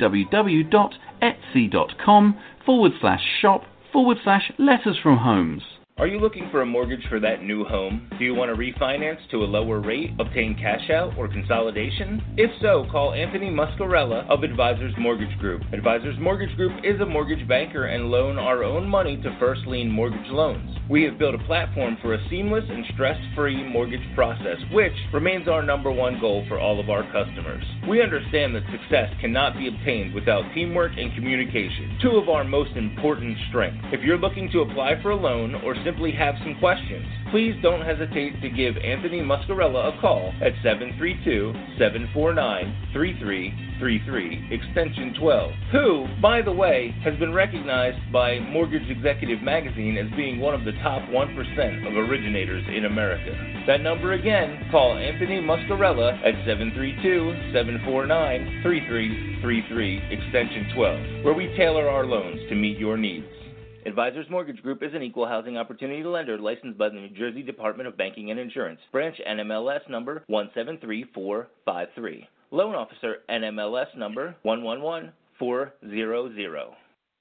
Speaker 8: www.etsy.com forward slash shop forward slash letters from Holmes.
Speaker 2: Are you looking for a mortgage for that new home? Do you want to refinance to a lower rate, obtain cash out, or consolidation? If so, call Anthony Muscarella of Advisors Mortgage Group. Advisors Mortgage Group is a mortgage banker and loan our own money to first lien mortgage loans. We have built a platform for a seamless and stress-free mortgage process, which remains our number one goal for all of our customers. We understand that success cannot be obtained without teamwork and communication, two of our most important strengths. If you're looking to apply for a loan or simply have some questions, please don't hesitate to give Anthony Muscarella a call at seven three two, seven four nine, three three three three, extension twelve, who, by the way, has been recognized by Mortgage Executive Magazine as being one of the top one percent of originators in America. That number again, call Anthony Muscarella at seven three two, seven four nine, three three three three, extension twelve, where we tailor our loans to meet your needs. Advisors Mortgage Group is an equal housing opportunity lender licensed by the New Jersey Department of Banking and Insurance. Branch N M L S number one seven three four five three. Loan Officer N M L S number one one one four zero zero.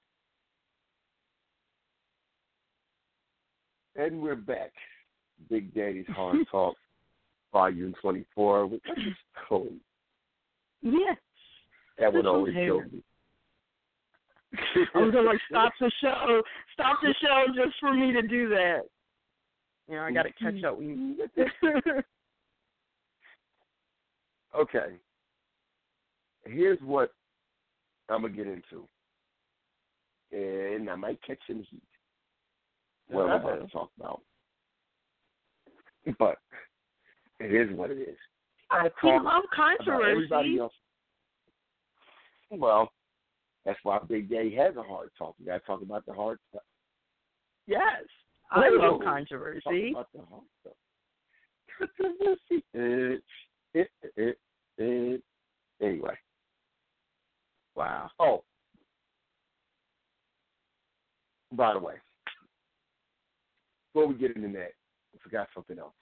Speaker 4: And we're back. Big Daddy's Hard Talk, Volume twenty-four. With Cole.
Speaker 5: Yes.
Speaker 4: That would always kill me.
Speaker 5: I was gonna like stop the show, stop the show just for me to do that. You know, I got to catch up.
Speaker 4: Okay. Here's what I'm gonna get into, and I might catch some heat. What I'm about to talk about, but it is what it is. I
Speaker 5: talk love controversy. Everybody else.
Speaker 4: Well. That's why Big Daddy has a hard talk. You got to talk about the hard stuff.
Speaker 5: Yes. I oh, love controversy.
Speaker 4: Talk about the hard stuff. Controversy. It, it, it, it. Anyway.
Speaker 5: Wow.
Speaker 4: Oh. By the way, before we get into that, I forgot something else.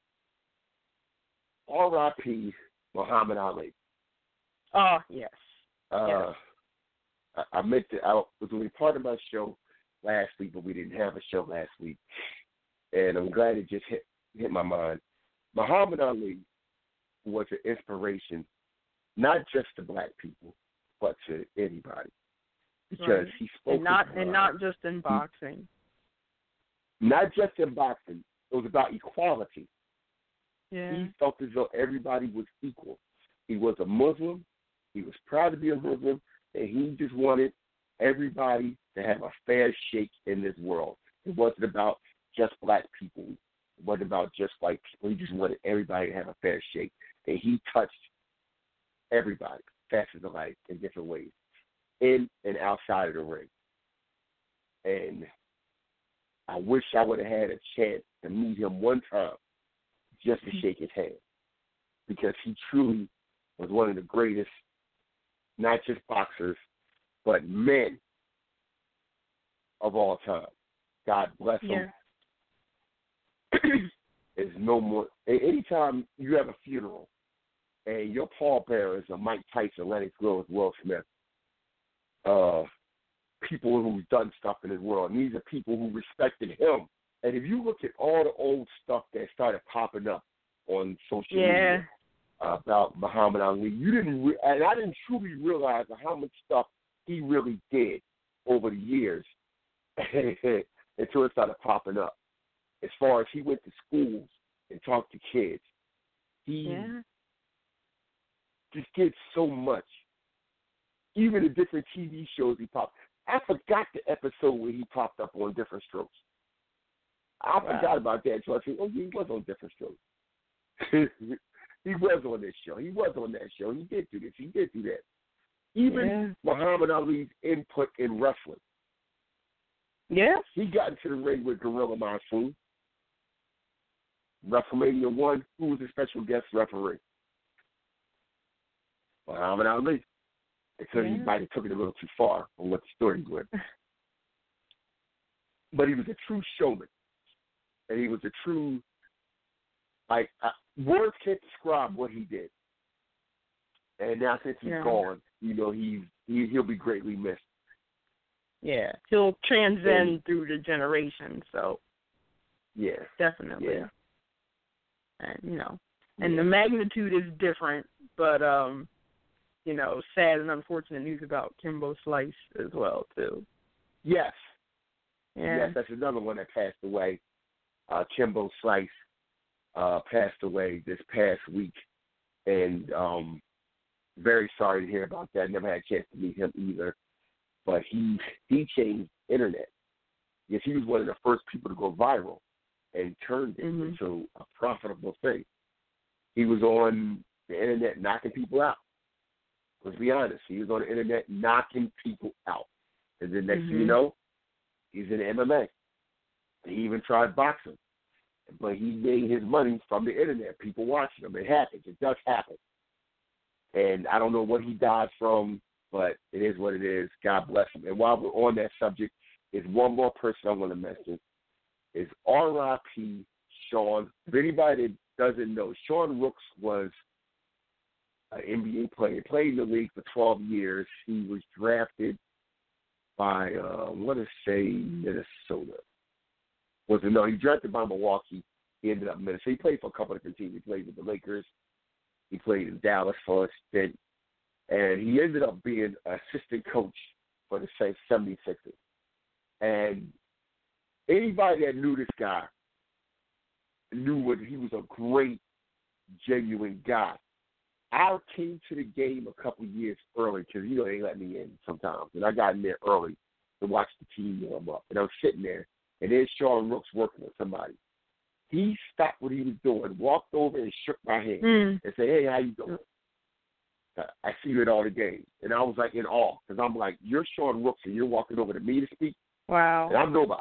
Speaker 4: R I P Muhammad Ali.
Speaker 5: Oh, yes.
Speaker 4: Uh,
Speaker 5: yes.
Speaker 4: I meant to, I was doing part of my show last week, but we didn't have a show last week. And I'm glad it just hit, hit my mind. Muhammad Ali was an inspiration, not just to black people, but to anybody. Because
Speaker 5: right.
Speaker 4: he spoke
Speaker 5: and not
Speaker 4: and
Speaker 5: not just in boxing.
Speaker 4: Not just in boxing. It was about equality.
Speaker 5: Yeah.
Speaker 4: He felt as though everybody was equal. He was a Muslim. He was proud to be a Muslim. And he just wanted everybody to have a fair shake in this world. It wasn't about just black people. It wasn't about just white people. He just wanted everybody to have a fair shake. And he touched everybody, facets of life in different ways, in and outside of the ring. And I wish I would have had a chance to meet him one time just to shake his hand, because he truly was one of the greatest, not just boxers, but men of all time. God bless him.
Speaker 5: Yeah.
Speaker 4: There's no more. Anytime you have a funeral and your pallbearers are Mike Tyson, Lennox Lewis, Will Smith, uh, people who've done stuff in his world, and these are people who respected him. And if you look at all the old stuff that started popping up on social
Speaker 5: yeah.
Speaker 4: media, about Muhammad Ali, you didn't, re- and I didn't truly realize how much stuff he really did over the years until it started popping up. As far as he went to schools and talked to kids, he
Speaker 5: yeah.
Speaker 4: just did so much. Even the different T V shows he popped. I forgot the episode where he popped up on Different Strokes. I wow. forgot about that. So I said, oh, he was on Different Strokes. He was on this show. He was on that show. He did do this. He did do that. Even
Speaker 5: yeah.
Speaker 4: Muhammad Ali's input in wrestling.
Speaker 5: Yeah.
Speaker 4: He got into the ring with Gorilla Monsoon. WrestleMania one, who was a special guest referee? Muhammad Ali. Until yeah. he might have took it a little too far on what the story was. But he was a true showman. And he was a true, like, uh, words can't describe what he did. And now since he's
Speaker 5: yeah. gone,
Speaker 4: you know, he, he, he'll be greatly missed.
Speaker 5: Yeah, he'll transcend and, through the generations, so.
Speaker 4: Yeah.
Speaker 5: Definitely.
Speaker 4: Yeah.
Speaker 5: And, you know, and yeah. the magnitude is different, but, um, you know, sad and unfortunate news about Kimbo Slice as well, too.
Speaker 4: Yes.
Speaker 5: Yeah.
Speaker 4: Yes, that's another one that passed away. Uh, Kimbo Slice uh, passed away this past week, and um, very sorry to hear about that. Never had a chance to meet him either, but he he changed the internet. Yes, he was one of the first people to go viral and turned it
Speaker 5: mm-hmm.
Speaker 4: into a profitable thing. He was on the internet knocking people out. Let's be honest. He was on the internet knocking people out. And then next
Speaker 5: mm-hmm.
Speaker 4: thing you know, he's in M M A. He even tried boxing. But he made his money from the internet, people watching him. It happens. It does happen. And I don't know what he died from, but it is what it is. God bless him. And while we're on that subject, there's one more person I want to mention. Is R I P Sean. If anybody that doesn't know, Sean Rooks was an N B A player. He played in the league for twelve years. He was drafted by, uh, I want to say Minnesota. Was it, no, he drafted by Milwaukee. He ended up in Minnesota. He played for a couple of different teams. He played with the Lakers. He played in Dallas for a stint. And he ended up being an assistant coach for the seventy-sixers. And anybody that knew this guy knew what he was a great, genuine guy. I came to the game a couple years early because, you know, they let me in sometimes. And I got in there early to watch the team warm up. And I was sitting there, and there's Sean Rooks working with somebody. He stopped what he was doing, walked over and shook my hand
Speaker 5: mm.
Speaker 4: and said, hey, how you doing? I see you at all the games. And I was like in awe because I'm like, you're Sean Rooks and you're walking over to me to speak?
Speaker 5: Wow.
Speaker 4: And I'm nobody.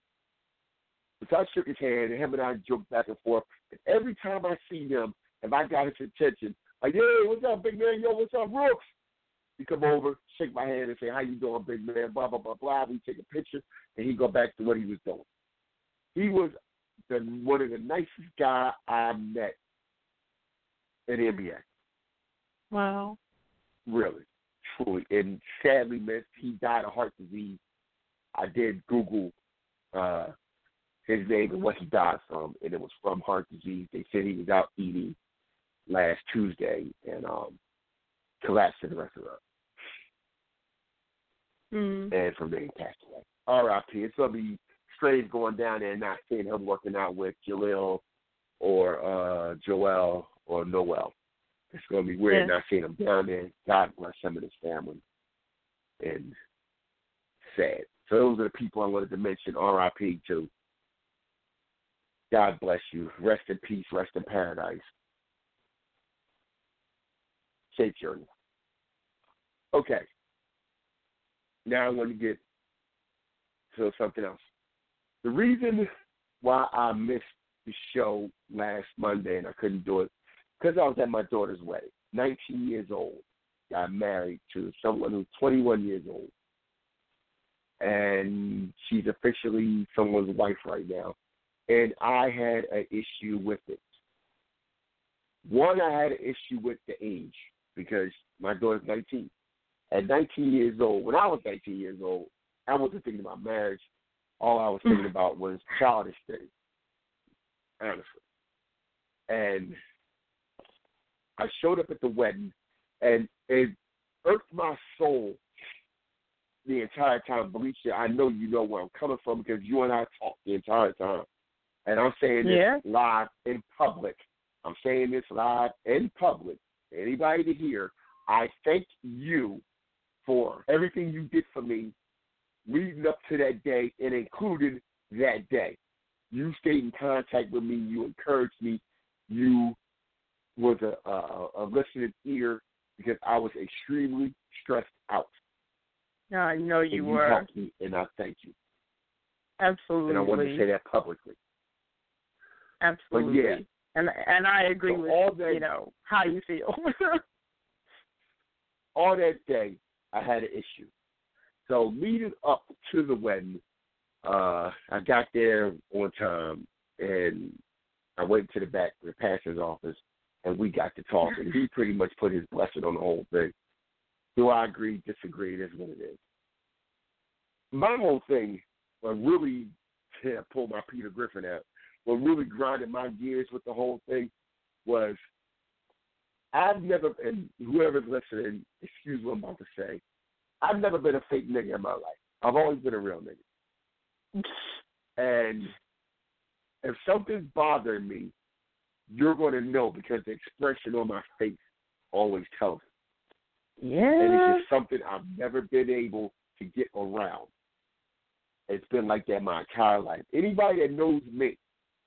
Speaker 4: So I shook his hand, and him and I joked back and forth. And every time I see him, if I got his attention, like, hey, what's up, big man? Yo, what's up, Rooks? He come over, shake my hand, and say, how you doing, big man? Blah, blah, blah, blah. We take a picture, and he go back to what he was doing. He was the, one of the nicest guys I met in the N B A.
Speaker 5: Wow.
Speaker 4: Really, truly. And sadly, missed. He died of heart disease. I did Google uh, his name and what he died from, and it was from heart disease. They said he was out eating last Tuesday and um, collapsed to the rest of the
Speaker 5: Mm.
Speaker 4: and from there he passed away. R I P It's going to be strange going down there and not seeing him working out with Jaleel or uh, Joel or Noel. It's going to be weird
Speaker 5: yeah.
Speaker 4: not seeing him down there. God bless him and his family. And sad. So those are the people I wanted to mention R I P to. God bless you. Rest in peace. Rest in paradise. Safe journey. Okay. Now I want to get to something else. The reason why I missed the show last Monday and I couldn't do it, because I was at my daughter's wedding. nineteen years old. Got married to someone who's twenty-one years old. And she's officially someone's wife right now. And I had an issue with it. One, I had an issue with the age because my daughter's nineteen. At nineteen years old, when I was nineteen years old, I wasn't thinking about marriage. All I was thinking about was childish things, honestly. And I showed up at the wedding, and it irked my soul the entire time. Felicia, I know you know where I'm coming from because you and I talked the entire time. And I'm saying this
Speaker 5: yeah.
Speaker 4: live in public. I'm saying this live in public. Anybody to hear, I thank you for everything you did for me leading up to that day and including that day. You stayed in contact with me. You encouraged me. You was a, a, a listening ear because I was extremely stressed out.
Speaker 5: No, I know you,
Speaker 4: and you
Speaker 5: were.
Speaker 4: helped me, and I thank you.
Speaker 5: Absolutely.
Speaker 4: And I want to say that publicly.
Speaker 5: Absolutely.
Speaker 4: But yeah.
Speaker 5: And and I agree
Speaker 4: so
Speaker 5: with
Speaker 4: all that,
Speaker 5: you know how you feel.
Speaker 4: all that day, I had an issue. So leading up to the wedding, uh, I got there on time, and I went to the back of the pastor's office, and we got to talking. He pretty much put his blessing on the whole thing. Do I agree, disagree? That's what it is. My whole thing, what really yeah, pulled my Peter Griffin out, what really grinded my gears with the whole thing was I've never, and whoever's listening, excuse what I'm about to say, I've never been a fake nigga in my life. I've always been a real nigga. And if something's bothering me, you're going to know because the expression on my face always tells it.
Speaker 5: Yeah.
Speaker 4: And it's just something I've never been able to get around. It's been like that my entire life. Anybody that knows me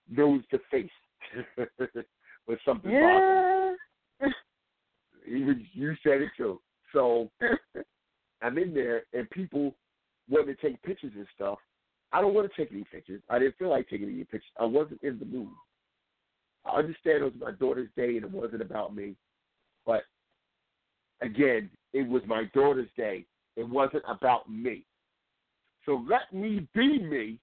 Speaker 4: knows the face when something's
Speaker 5: yeah.
Speaker 4: bothering you. Even you said it too. So I'm in there, and people want to take pictures and stuff. I don't want to take any pictures. I didn't feel like taking any pictures. I wasn't in the mood. I understand it was my daughter's day, and it wasn't about me. But, again, it was my daughter's day. It wasn't about me. So let me be me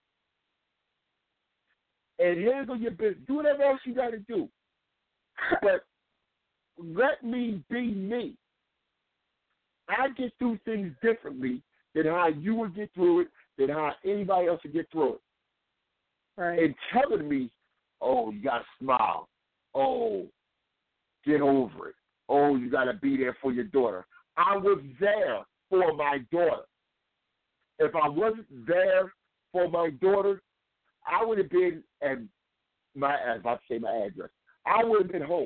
Speaker 4: and handle your business. Do whatever else you got to do. But let me be me. I get through things differently than how you would get through it, than how anybody else would get through it.
Speaker 5: Right.
Speaker 4: And telling me, oh, you got to smile. Oh, get over it. Oh, you got to be there for your daughter. I was there for my daughter. If I wasn't there for my daughter, I would have been at my, I was about to say my address. I would have been home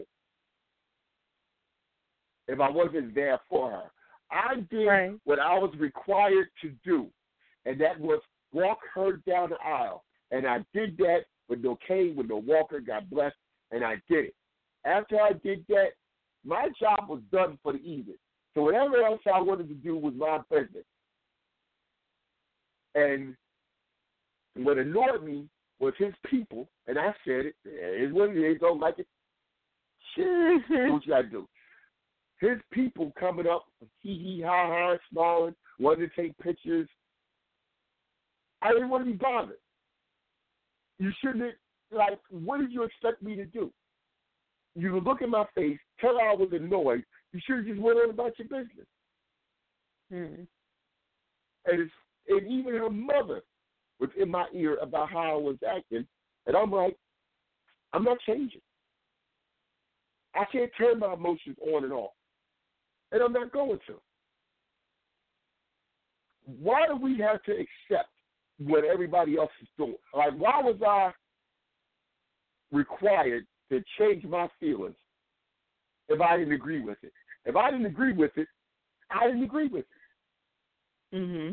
Speaker 4: if I wasn't there for her. I did
Speaker 5: right.
Speaker 4: what I was required to do, and that was walk her down the aisle. And I did that with no cane, with no walker, God bless, and I did it. After I did that, my job was done for the evening. So whatever else I wanted to do was my business. And what annoyed me was his people, and I said it, it's what it is, don't like it, shit, what you got to do. His people coming up, hee hee ha ha, smiling, wanting to take pictures. I didn't want to be bothered. You shouldn't have, like, what did you expect me to do? You would look in my face, tell her I was annoyed. You should have just went on about your business.
Speaker 5: Hmm.
Speaker 4: And, it's, and even her mother was in my ear about how I was acting. And I'm like, I'm not changing. I can't turn my emotions on and off. And I'm not going to. Why do we have to accept what everybody else is doing? Like, why was I required to change my feelings if I didn't agree with it? If I didn't agree with it, I didn't agree with it.
Speaker 5: Mm-hmm.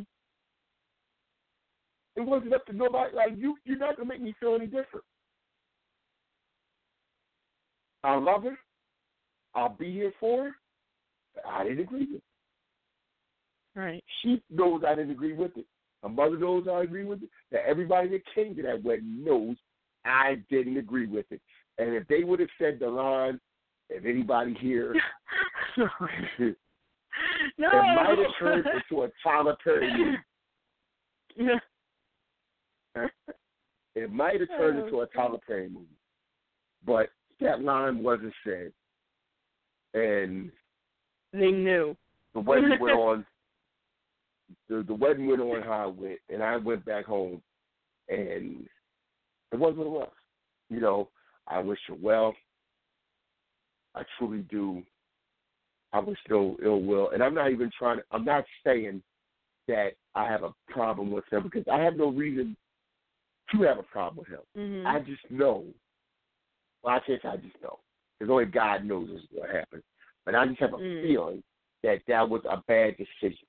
Speaker 4: It wasn't up to nobody. Like, you, you're not going to make me feel any different. I love her. I'll be here for her. I didn't agree with it.
Speaker 5: Right.
Speaker 4: She knows I didn't agree with it. My mother knows I agree with it. That everybody that came to that wedding knows I didn't agree with it. And if they would have said the line, if anybody here,
Speaker 5: no.
Speaker 4: it might have turned into a Tyler Perry movie. It might have turned into a Tyler Perry movie. But that line wasn't said. And
Speaker 5: they knew.
Speaker 4: The wedding went on. The, the wedding went on how it went, and I went back home, and it was what it was. You know, I wish her well. I truly do. I wish no ill will, and I'm not even trying to. I'm not saying that I have a problem with him because I have no reason to have a problem with him.
Speaker 5: Mm-hmm.
Speaker 4: I just know. Well, I can't say I just know because only God knows this is what happened. But I just have a mm. feeling that that was a bad decision.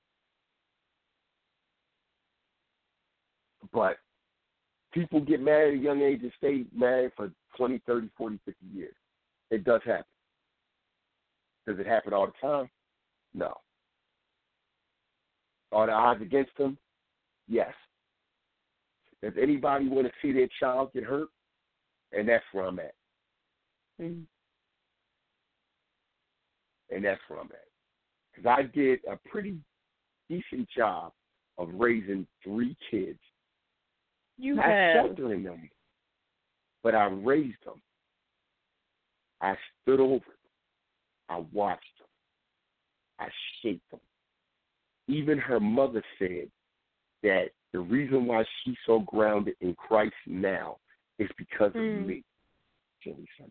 Speaker 4: But people get married at a young age and stay married for twenty, thirty, forty, fifty years. It does happen. Does it happen all the time? No. Are the odds against them? Yes. Does anybody want to see their child get hurt? And that's where I'm at.
Speaker 5: Mm-hmm.
Speaker 4: And that's where I'm at. Because I did a pretty decent job of raising three kids.
Speaker 5: You
Speaker 4: Not
Speaker 5: have.
Speaker 4: sheltering them, but I raised them. I stood over them. I watched them. I shaped them. Even her mother said that the reason why she's so grounded in Christ now is because mm. of me, Jimmy Sunday.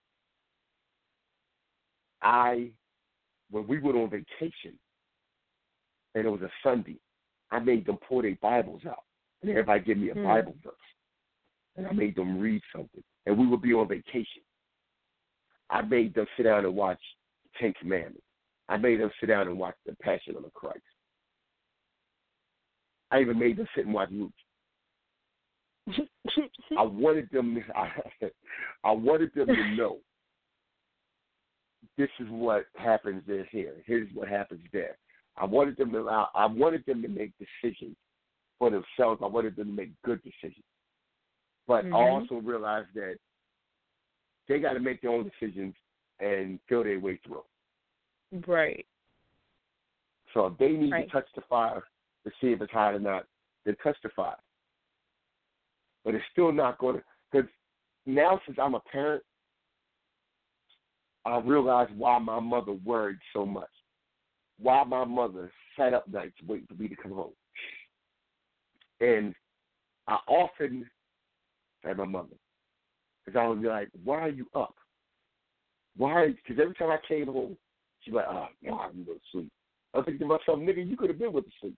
Speaker 4: I, when we went on vacation, and it was a Sunday, I made them pull their Bibles out. And everybody give me a mm. Bible verse. And I made them read something. And we would be on vacation. I made them sit down and watch the Ten Commandments. I made them sit down and watch the Passion of the Christ. I even made them sit and watch movies. I wanted them. I, I wanted them to know. This is what happens there. Here, here's what happens there. I wanted them to. I wanted them to make decisions for themselves. I wanted them to make good decisions. But
Speaker 5: mm-hmm.
Speaker 4: I also realized that they got to make their own decisions and feel their way through.
Speaker 5: Right.
Speaker 4: So if they need
Speaker 5: right.
Speaker 4: to touch the fire to see if it's hot or not, then touch the fire. But it's still not going to, because now since I'm a parent, I realize why my mother worried so much. Why my mother sat up nights waiting for me to come home. And I often say my mother, because I would be like, why are you up? Why? Because every time I came home, she'd be like, oh, no, I'm going to go to sleep. I was thinking to myself, nigga, you could have been with the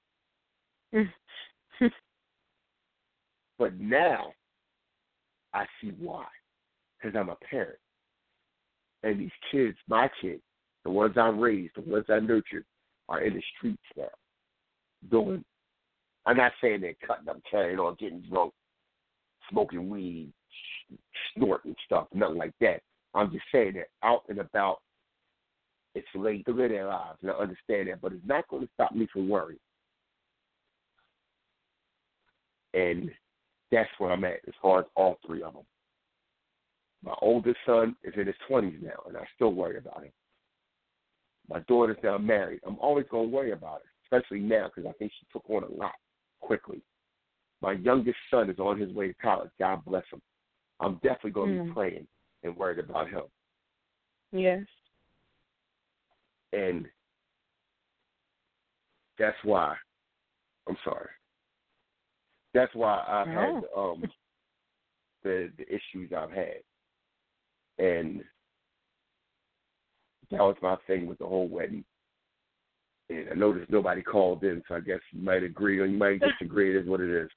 Speaker 4: sleep. But now I see why. Because I'm a parent. And these kids, my kids, the ones I raised, the ones I nurtured, are in the streets now. Doing, I'm not saying they're cutting up, carrying on, getting drunk, smoking weed, snorting stuff, nothing like that. I'm just saying that out and about, it's late to live their lives, and I understand that, but it's not going to stop me from worrying. And that's where I'm at as far as all three of them. My oldest son is in his twenties now, and I still worry about him. My daughter's now married. I'm always going to worry about her, especially now because I think she took on a lot quickly. My youngest son is on his way to college. God bless him. I'm definitely going to mm. be praying and worried about him.
Speaker 5: Yes.
Speaker 4: And that's why, I'm sorry, that's why I've
Speaker 5: oh.
Speaker 4: had um, the, the issues I've had. And that was my thing with the whole wedding. And I noticed nobody called in, so I guess you might agree or you might disagree. It is what it is.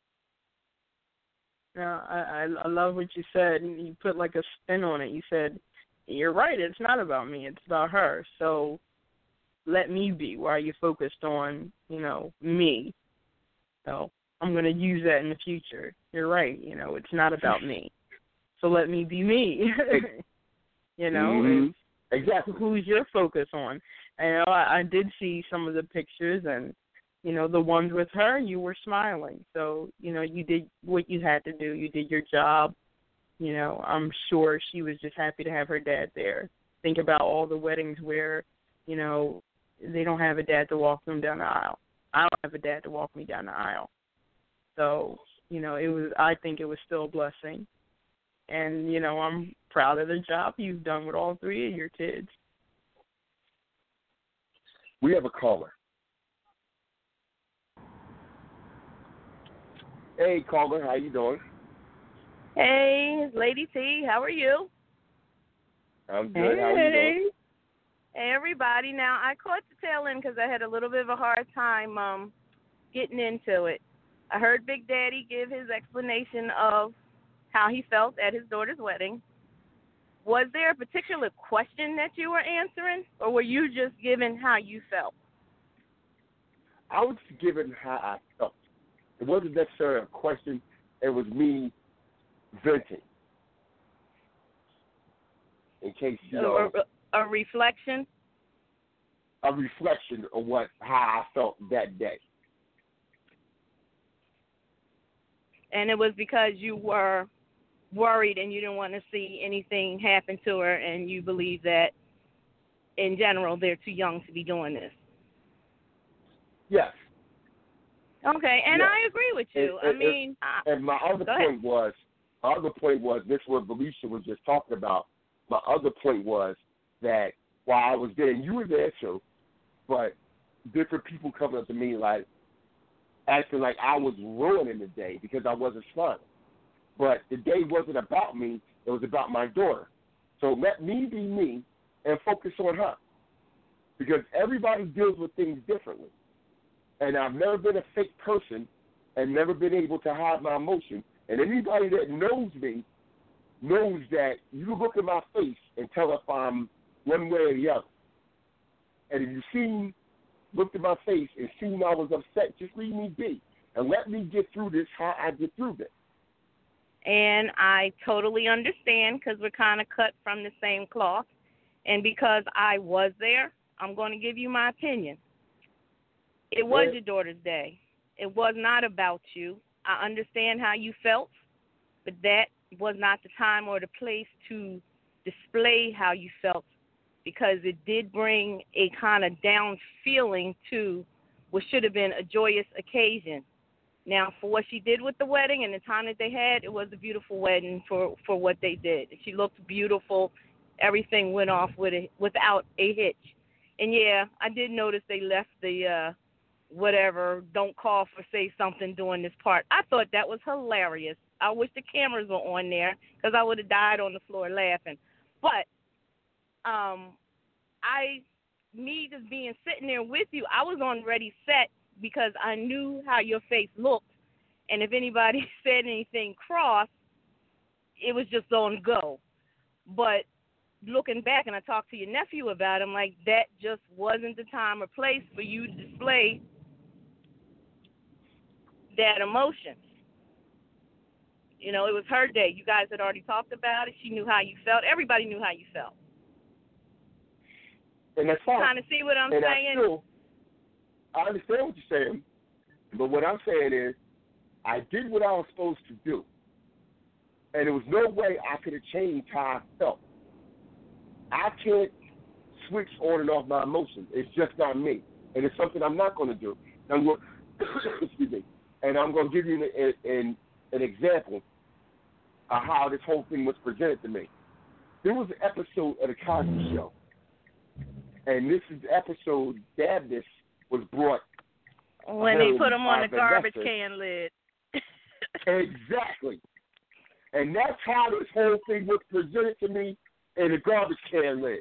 Speaker 5: No, I, I love what you said, and you put like a spin on it. You said, you're right, it's not about me, it's about her. So let me be while you're focused on, you know, me. So I'm going to use that in the future. You're right, you know, it's not about me. So let me be me. you know,
Speaker 4: mm-hmm. Exactly.
Speaker 5: Who's your focus on? I know I, I did see some of the pictures, and, you know, the ones with her, you were smiling. So, you know, you did what you had to do. You did your job. You know, I'm sure she was just happy to have her dad there. Think about all the weddings where, you know, they don't have a dad to walk them down the aisle. I don't have a dad to walk me down the aisle. So, you know, it was. I think it was still a blessing. And, you know, I'm proud of the job you've done with all three of your kids.
Speaker 4: We have a caller. Hey, caller, how you doing?
Speaker 9: Hey, Lady T, how are you?
Speaker 4: I'm good.
Speaker 5: Hey.
Speaker 4: How are you doing?
Speaker 9: Hey, everybody. Now, I caught the tail end because I had a little bit of a hard time um, getting into it. I heard Big Daddy give his explanation of how he felt at his daughter's wedding. Was there a particular question that you were answering, or were you just giving how you felt?
Speaker 4: I was giving how I felt. It wasn't necessarily a question. It was me venting. In case, you know.
Speaker 9: A, a reflection?
Speaker 4: A reflection of what how I felt that day.
Speaker 9: And it was because you were worried and you didn't want to see anything happen to her, and you believe that, in general, they're too young to be doing this.
Speaker 4: Yes.
Speaker 9: Okay, and
Speaker 4: yes.
Speaker 9: I agree with you.
Speaker 4: And,
Speaker 9: I mean,
Speaker 4: and, and my other point
Speaker 9: ahead.
Speaker 4: was, my other point was, this is what Felicia was just talking about. My other point was that while I was there, and you were there too, but different people coming up to me like, acting like I was ruining the day because I wasn't smiling. But the day wasn't about me. It was about my daughter. So let me be me and focus on her. Because everybody deals with things differently. And I've never been a fake person and never been able to hide my emotion. And anybody that knows me knows that you look at my face and tell if I'm one way or the other. And if you've seen, looked at my face and seen I was upset, just leave me be. and let me get through this how I get through this.
Speaker 9: And I totally understand because we're kind of cut from the same cloth. And because I was there, I'm going to give you my opinion. It was
Speaker 4: Yeah.
Speaker 9: your daughter's day. It was not about you. I understand how you felt, but that was not the time or the place to display how you felt, because it did bring a kind of down feeling to what should have been a joyous occasion. Now, for what she did with the wedding and the time that they had, it was a beautiful wedding for, for what they did. She looked beautiful. Everything went off with a, without a hitch. And, yeah, I did notice they left the uh, whatever, don't call for say something during this part. I thought that was hilarious. I wish the cameras were on there because I would have died on the floor laughing. But um, I, me just being sitting there with you, I was on ready set because I knew how your face looked. And if anybody said anything cross, it was just on go. But looking back, and I talked to your nephew about it, I'm like, that just wasn't the time or place for you to display that emotion. You know, it was her day. You guys had already talked about it. She knew how you felt. Everybody knew how you felt.
Speaker 4: And that's fine.
Speaker 9: Kind of see what I'm
Speaker 4: and
Speaker 9: saying?
Speaker 4: I, still, I understand what you're saying, but what I'm saying is I did what I was supposed to do. And there was no way I could have changed how I felt. I can't switch on and off my emotions. It's just not me. And it's something I'm not going to do. And I'm going, excuse me. And I'm going to give you an, an, an example of how this whole thing was presented to me. There was an episode of The Cosby Show. And this is the episode Dabness was brought.
Speaker 9: When they put him on the garbage
Speaker 4: investors.
Speaker 9: can lid.
Speaker 4: Exactly. And that's how this whole thing was presented to me in the garbage can lid.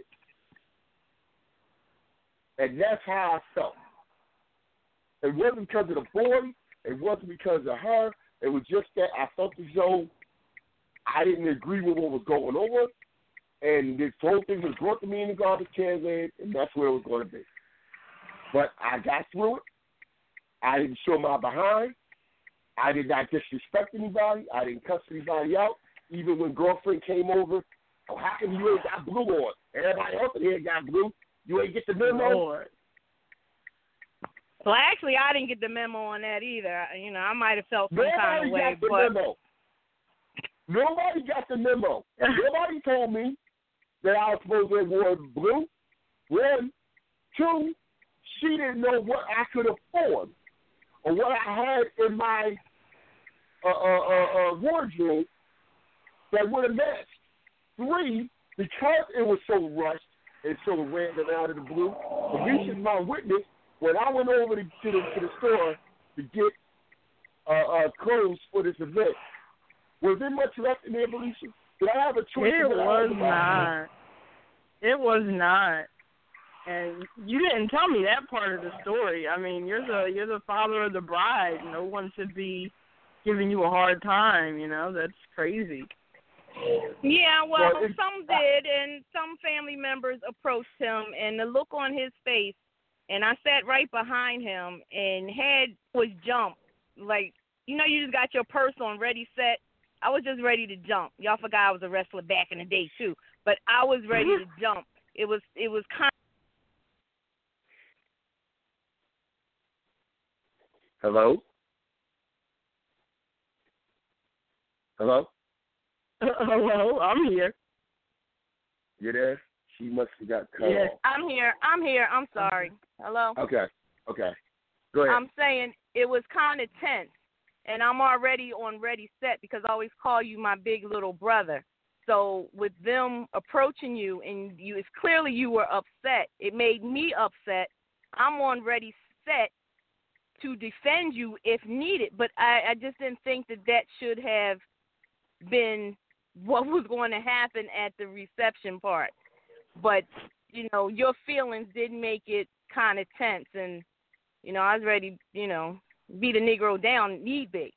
Speaker 4: And that's how I felt. It wasn't because of the boy. It wasn't because of her. It was just that I felt as though I didn't agree with what was going on. And this whole thing was brought to me in the garbage can lid, and that's where it was going to be. But I got through it. I didn't show my behind. I did not disrespect anybody. I didn't cuss anybody out. Even when girlfriend came over, oh, how come you ain't got blue on? Everybody else in here got blue. You ain't get the memo?
Speaker 5: Lord.
Speaker 9: Well, actually, I didn't get the memo on that either. You know, I might have felt some
Speaker 4: Nobody
Speaker 9: kind of way,
Speaker 4: got the
Speaker 9: but
Speaker 4: memo. Nobody got the memo. Nobody told me that I was supposed to have worn blue. One. Two, she didn't know what I could afford or what I had in my uh, uh, uh, uh, wardrobe that would have matched. Three, because it was so rushed and so random out of the blue, Alicia's my witness. When I went over to, to, the, to the store to get uh, uh, clothes for this event, was there much left in there, Alicia? Did I have a choice?
Speaker 5: It was not. It was not. And you didn't tell me that part of the story. I mean, you're the you're the father of the bride. No one should be giving you a hard time. You know, that's crazy.
Speaker 9: Yeah, well,
Speaker 4: well
Speaker 9: some did, and some family members approached him, and the look on his face, and I sat right behind him, and head was jump. Like, you know, you just got your purse on, ready, set. I was just ready to jump. Y'all forgot I was a wrestler back in the day, too. But I was ready to jump. It was, it was kind of...
Speaker 4: Hello? Hello?
Speaker 5: Hello, I'm here.
Speaker 4: You there? She must have got cut
Speaker 5: Yes.
Speaker 4: off.
Speaker 9: I'm here. I'm here. I'm sorry. Hello?
Speaker 4: Okay. Okay. Go ahead.
Speaker 9: I'm saying it was kind of tense, and I'm already on ready set because I always call you my big little brother. So with them approaching you, and you, it's clearly you were upset. It made me upset. I'm on ready set to defend you if needed, but I, I just didn't think that that should have been what was going to happen at the reception part. But, you know, your feelings did make it kind of tense, and, you know, I was ready, you know, beat a Negro down, need be.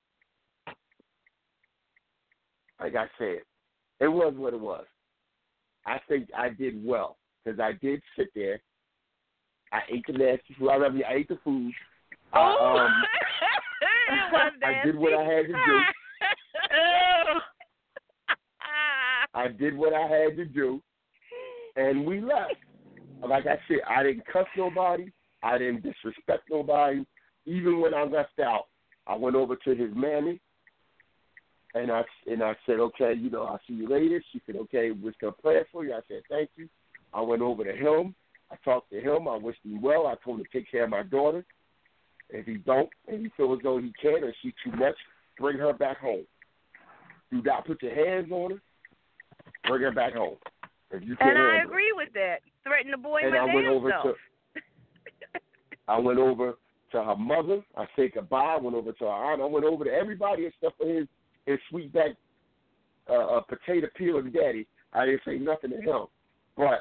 Speaker 4: Like I said, it was what it was. I think I did well because I did sit there. I ate the nasty food. I love you. I ate the food.
Speaker 9: Oh,
Speaker 4: Uh, um, I did what I had to do. I did what I had to do, and we left. Like I said, I didn't cuss nobody. I didn't disrespect nobody. Even when I left out, I went over to his mammy, and I and I said, okay, you know, I'll see you later. She said, okay, we're going to pray for you. I said, thank you. I went over to him. I talked to him. I wished him well. I told him to take care of my daughter. If he don't, and he feels as though he can, or she's too much, bring her back home. Do not put your hands on her. Bring her back home. If you can't
Speaker 9: and I
Speaker 4: handle
Speaker 9: agree
Speaker 4: it.
Speaker 9: with that. Threaten the boy
Speaker 4: and
Speaker 9: with
Speaker 4: I went over
Speaker 9: self.
Speaker 4: to. I went over to her mother. I said goodbye. I went over to her aunt. I went over to everybody except for his his sweet back uh, uh, potato peeling daddy. I didn't say nothing to him, but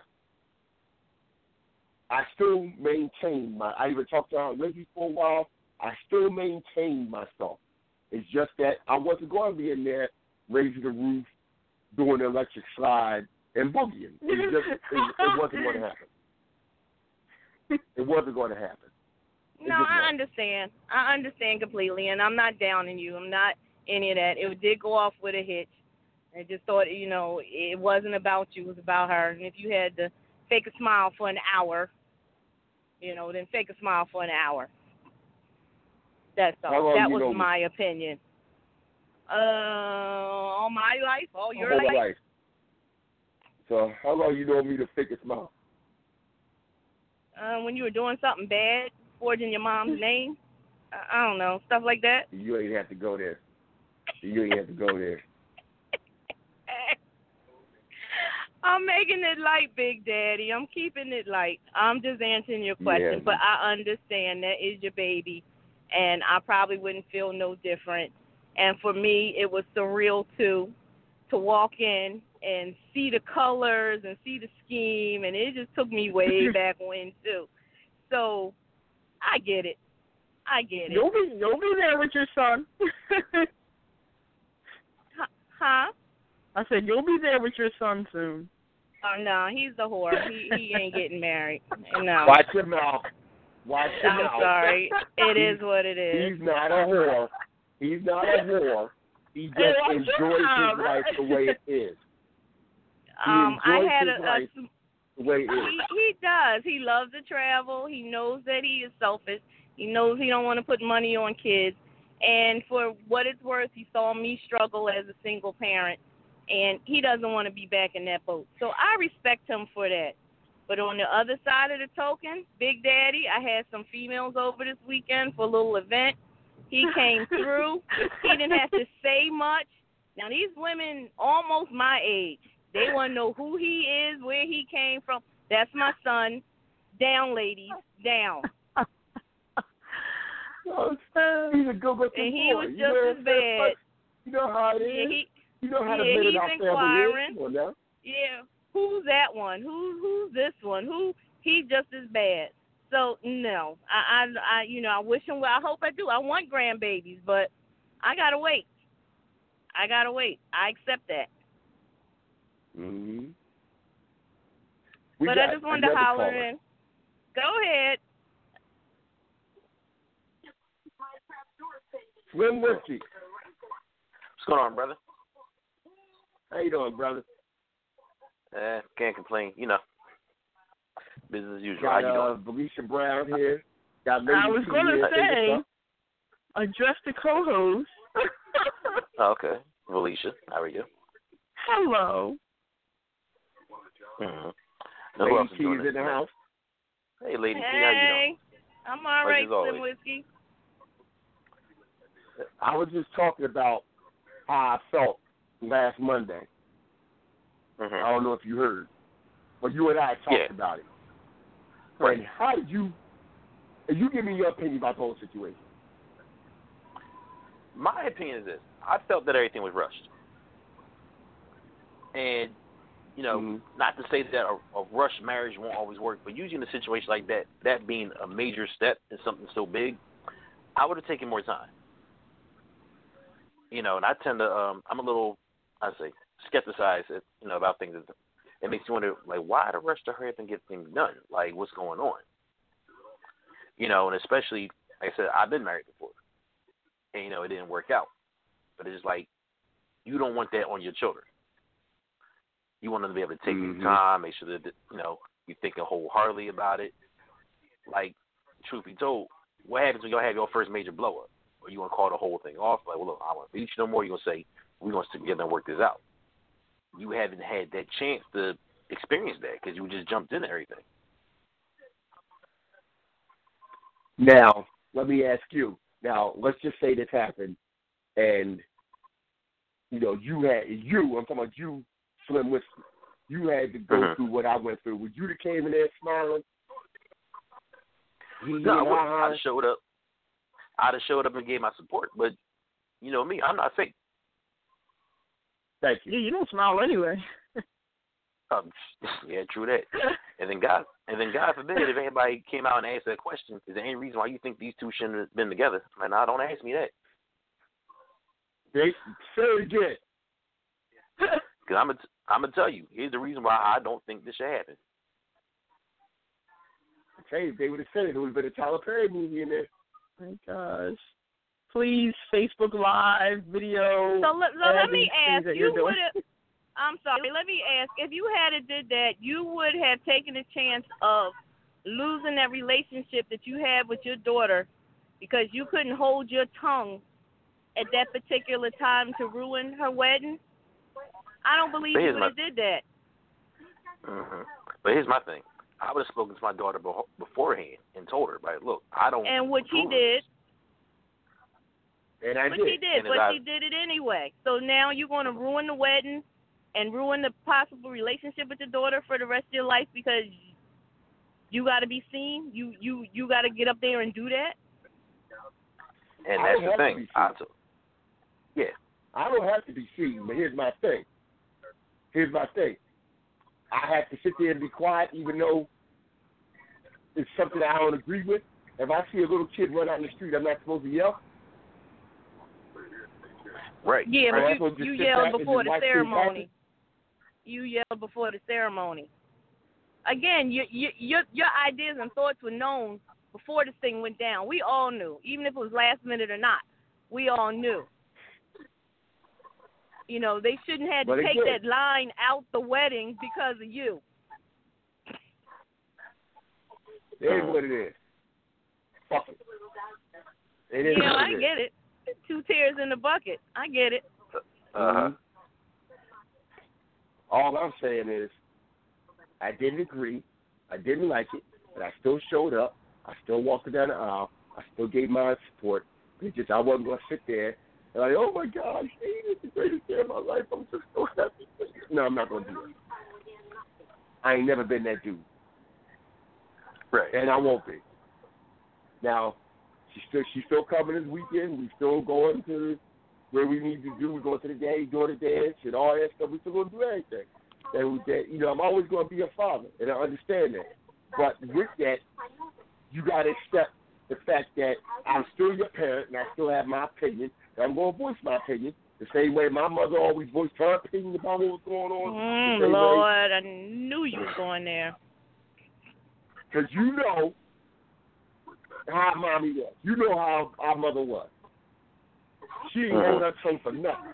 Speaker 4: I still maintained my. I even talked to Aunt Lizzie for a while. I still maintained myself. It's just that I wasn't going to be in there raising the roof, doing the electric slide, and boogieing. It just it, it wasn't going to happen. It wasn't going to happen. It
Speaker 9: No, I understand. I understand completely, and I'm not downing you. I'm not any of that. It did go off with a hitch. I just thought, you know, it wasn't about you. It was about her. And if you had to fake a smile for an hour, you know, then fake a smile for an hour. That's all. That was my me? opinion. Uh, all my life, all your
Speaker 4: life?
Speaker 9: life.
Speaker 4: So how long you know me to fake a smile?
Speaker 9: Uh, when you were doing something bad, forging your mom's name, I, I don't know, stuff like that.
Speaker 4: You ain't have to go there. You ain't have to go there.
Speaker 9: I'm making it light, Big Daddy. I'm keeping it light. I'm just answering your question,
Speaker 4: Yeah.
Speaker 9: but I understand that is your baby, and I probably wouldn't feel no different. And for me, it was surreal, too, to walk in and see the colors and see the scheme, and it just took me way back when, too. So I get it. I get it.
Speaker 5: You'll be, you'll be there with your son.
Speaker 9: Huh?
Speaker 5: I said, you'll be there with your son soon.
Speaker 9: Oh, no, he's a whore. He he ain't getting married. No.
Speaker 4: Watch your mouth. Watch your
Speaker 9: I'm
Speaker 4: mouth.
Speaker 9: sorry. It is what it is.
Speaker 4: He's not a whore. He's not a whore. He just
Speaker 5: Hey,
Speaker 4: enjoys his life the way it is. He
Speaker 9: um, I
Speaker 4: enjoys
Speaker 9: had
Speaker 4: his
Speaker 9: a,
Speaker 4: life
Speaker 9: a
Speaker 4: the way it is.
Speaker 9: he, he does. He loves to travel. He knows that he is selfish. He knows he don't want to put money on kids. And for what it's worth, he saw me struggle as a single parent, and he doesn't want to be back in that boat. So I respect him for that. But on the other side of the token, Big Daddy, I had some females over this weekend for a little event. He came through. He didn't have to say much. Now, these women almost my age. They want to know who he is, where he came from. That's my son. Down, ladies, down.
Speaker 4: Oh, he's a good-looking
Speaker 9: And he
Speaker 4: boy.
Speaker 9: was
Speaker 4: You
Speaker 9: just
Speaker 4: know,
Speaker 9: as bad.
Speaker 4: You know how it is.
Speaker 9: Yeah, he,
Speaker 4: you know how
Speaker 9: yeah,
Speaker 4: to
Speaker 9: he's
Speaker 4: our
Speaker 9: inquiring.
Speaker 4: family is. Come on now.
Speaker 9: Yeah, who's that one? Who who's this one? Who he just as bad. So no, I, I I you know I wish him well. I hope I do. I want grandbabies, but I gotta wait. I gotta wait. I accept that.
Speaker 4: Mm-hmm.
Speaker 9: But I just wanted to holler in. Go ahead.
Speaker 4: Slim Whiskey.
Speaker 10: What's going on, brother?
Speaker 4: How you doing, brother?
Speaker 10: Eh, can't complain. You know, business as usual.
Speaker 4: Got,
Speaker 10: How you
Speaker 4: uh,
Speaker 10: doing?
Speaker 4: Felicia Brown here. Got Lady
Speaker 5: I was
Speaker 4: T
Speaker 5: going to
Speaker 4: here.
Speaker 5: say, address the co-host.
Speaker 10: Oh, okay. Felicia, how are you?
Speaker 5: Hello.
Speaker 10: Mm-hmm.
Speaker 4: Lady
Speaker 10: Who else is
Speaker 4: T
Speaker 10: doing
Speaker 4: is
Speaker 10: this
Speaker 4: in the
Speaker 10: tonight?
Speaker 4: house.
Speaker 10: Hey, Lady
Speaker 9: hey,
Speaker 10: T, how you doing?
Speaker 9: I'm all right,
Speaker 10: Pleasure's
Speaker 9: Slim
Speaker 10: always.
Speaker 9: Whiskey.
Speaker 4: I was just talking about how I felt last Monday.
Speaker 10: Mm-hmm.
Speaker 4: I don't know if you heard, but you and I talked
Speaker 10: Yeah.
Speaker 4: about it.
Speaker 10: Right.
Speaker 4: And how did you? And you give me your opinion about the whole situation.
Speaker 10: My opinion is this. I felt that everything was rushed. And, you know,
Speaker 4: Mm-hmm.
Speaker 10: not to say that a, a rushed marriage won't always work, but usually in a situation like that, that being a major step in something so big, I would have taken more time. You know, and I tend to, um, I'm a little, I say, skepticized, at, you know, about things. That, it makes you wonder, like, why the rush to hurry up and get things done? Like, what's going on? You know, and especially, like I said, I've been married before. and you know it didn't work out. But it's like you don't want that on your children. You want them to be able to take
Speaker 4: mm-hmm.
Speaker 10: their time, make sure that you know you're thinking wholeheartedly about it. Like, truth be told, what happens when y'all have your first major blow up? Are you gonna call the whole thing off? Like, well, look, I don't want to beat you no more. You're gonna say we're gonna stick together and work this out. You haven't had that chance to experience that because you just jumped into everything.
Speaker 4: Now, let me ask you. Now, let's just say this happened, and you know you had you. I'm talking about you, Slim Whiskey. You had to go
Speaker 10: mm-hmm.
Speaker 4: through what I went through. Would you have came in there smiling?
Speaker 10: No, I wouldn't. I'd have showed up. I'd have showed up and gave my support. But you know me, I'm not fake.
Speaker 4: Thank you.
Speaker 5: Yeah, you don't smile anyway.
Speaker 10: um, yeah, true that. And then God, and then God forbid if anybody came out and asked that question, is there any reason why you think these two shouldn't have been together? Man, nah, don't ask me that.
Speaker 4: They say it again.
Speaker 10: Because I'm gonna, I'm gonna tell you. Here's the reason why I don't think this should happen.
Speaker 4: Hey, if they would have said it, it would have been a Tyler Perry movie in there.
Speaker 5: Oh my gosh. Please, Facebook Live, video.
Speaker 9: So, let, so let me ask, you would have, I'm sorry, let me ask, if you had did that, you would have taken a chance of losing that relationship that you had with your daughter because you couldn't hold your tongue at that particular time to ruin her wedding? I don't believe you would have did that.
Speaker 10: Mm-hmm. But here's my thing. I would have spoken to my daughter beforehand and told her, like, look, I don't.
Speaker 9: And which he did.
Speaker 4: And I
Speaker 9: which
Speaker 4: did.
Speaker 9: he did,
Speaker 10: and
Speaker 9: but
Speaker 10: I,
Speaker 9: he did it anyway. So now you're going to ruin the wedding and ruin the possible relationship with your daughter for the rest of your life because you got to be seen. You you you got to get up there and do that.
Speaker 10: And that's the thing. I t- yeah.
Speaker 4: I don't have to be seen, but here's my thing. Here's my thing. I have to sit there and be quiet even though it's something I don't agree with. If I see a little kid run out in the street, I'm not supposed to yell.
Speaker 10: Right.
Speaker 9: Yeah,
Speaker 4: right.
Speaker 9: but you, you yelled before the ceremony. You yelled before the ceremony. Again, you, you, your your ideas and thoughts were known before this thing went down. We all knew, even if it was last minute or not. We all knew. You know, they shouldn't have to take that line out the wedding because of you.
Speaker 4: It is what it is. Fuck it. It is
Speaker 9: yeah,
Speaker 4: what
Speaker 9: I
Speaker 4: it
Speaker 9: get
Speaker 4: is.
Speaker 9: it. Two tears in the bucket. I get it.
Speaker 10: Uh-huh.
Speaker 4: All I'm saying is I didn't agree. I didn't like it, but I still showed up. I still walked down the aisle. I still gave my support. It's just I wasn't going to sit there and like, oh, my God, it's the greatest day of my life. I'm just so happy. No, I'm not going to do it. I ain't never been that dude.
Speaker 10: Right.
Speaker 4: And I won't be. Now, she's still, she's still coming this weekend. We still going to where we need to do. We're going to the day, doing the dance and all that stuff. We still going to do everything. And that, you know, I'm always going to be a father, and I understand that. But with that, you got to accept the fact that I'm still your parent, and I still have my opinion, and I'm going to voice my opinion the same way my mother always voiced her opinion about what was going on.
Speaker 9: Mm, Lord, way. I knew you was going there.
Speaker 4: Because you know how mommy was. You know how our mother was. She ain't hold her tongue for nothing.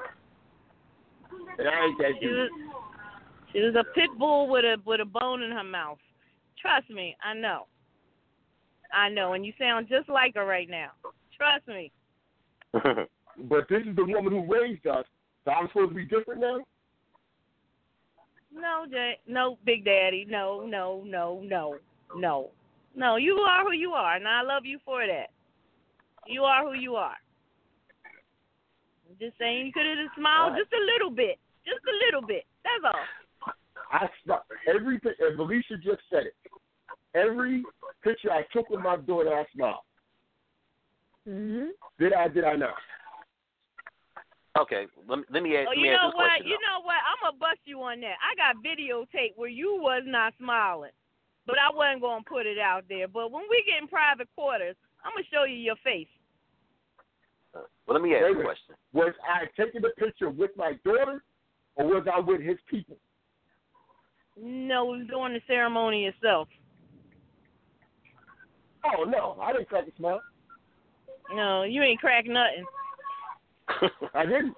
Speaker 4: And I ain't that
Speaker 9: she
Speaker 4: dude.
Speaker 9: Was, she was a pit bull with a with a bone in her mouth. Trust me, I know. I know, and you sound just like her right now. Trust me.
Speaker 4: But this is the woman who raised us, so I'm supposed to be different now?
Speaker 9: No, Jay. No, Big Daddy. No, no, no, no, no. No, you are who you are, and I love you for that. You are who you are. I'm just saying you could have smiled right. just a little bit. Just a little bit. That's all.
Speaker 4: I every and Felicia just said it. Every picture I took with my daughter, I smiled.
Speaker 9: Mm-hmm.
Speaker 4: Did I? Did I not?
Speaker 10: Okay, let me, let me ask.
Speaker 9: Oh, you
Speaker 10: me ask
Speaker 9: know
Speaker 10: this
Speaker 9: what?
Speaker 10: question,
Speaker 9: you know what? I'm gonna bust you on that. I got videotape where you was not smiling, but I wasn't gonna put it out there. But when we get in private quarters, I'm gonna show you your face.
Speaker 10: Uh, well, let me ask you a question.
Speaker 4: Was I taking the picture with my daughter, or was I with his people?
Speaker 9: No, we was doing the ceremony itself.
Speaker 4: Oh no, I didn't crack a smile.
Speaker 9: No, you ain't cracked nothing.
Speaker 4: I didn't.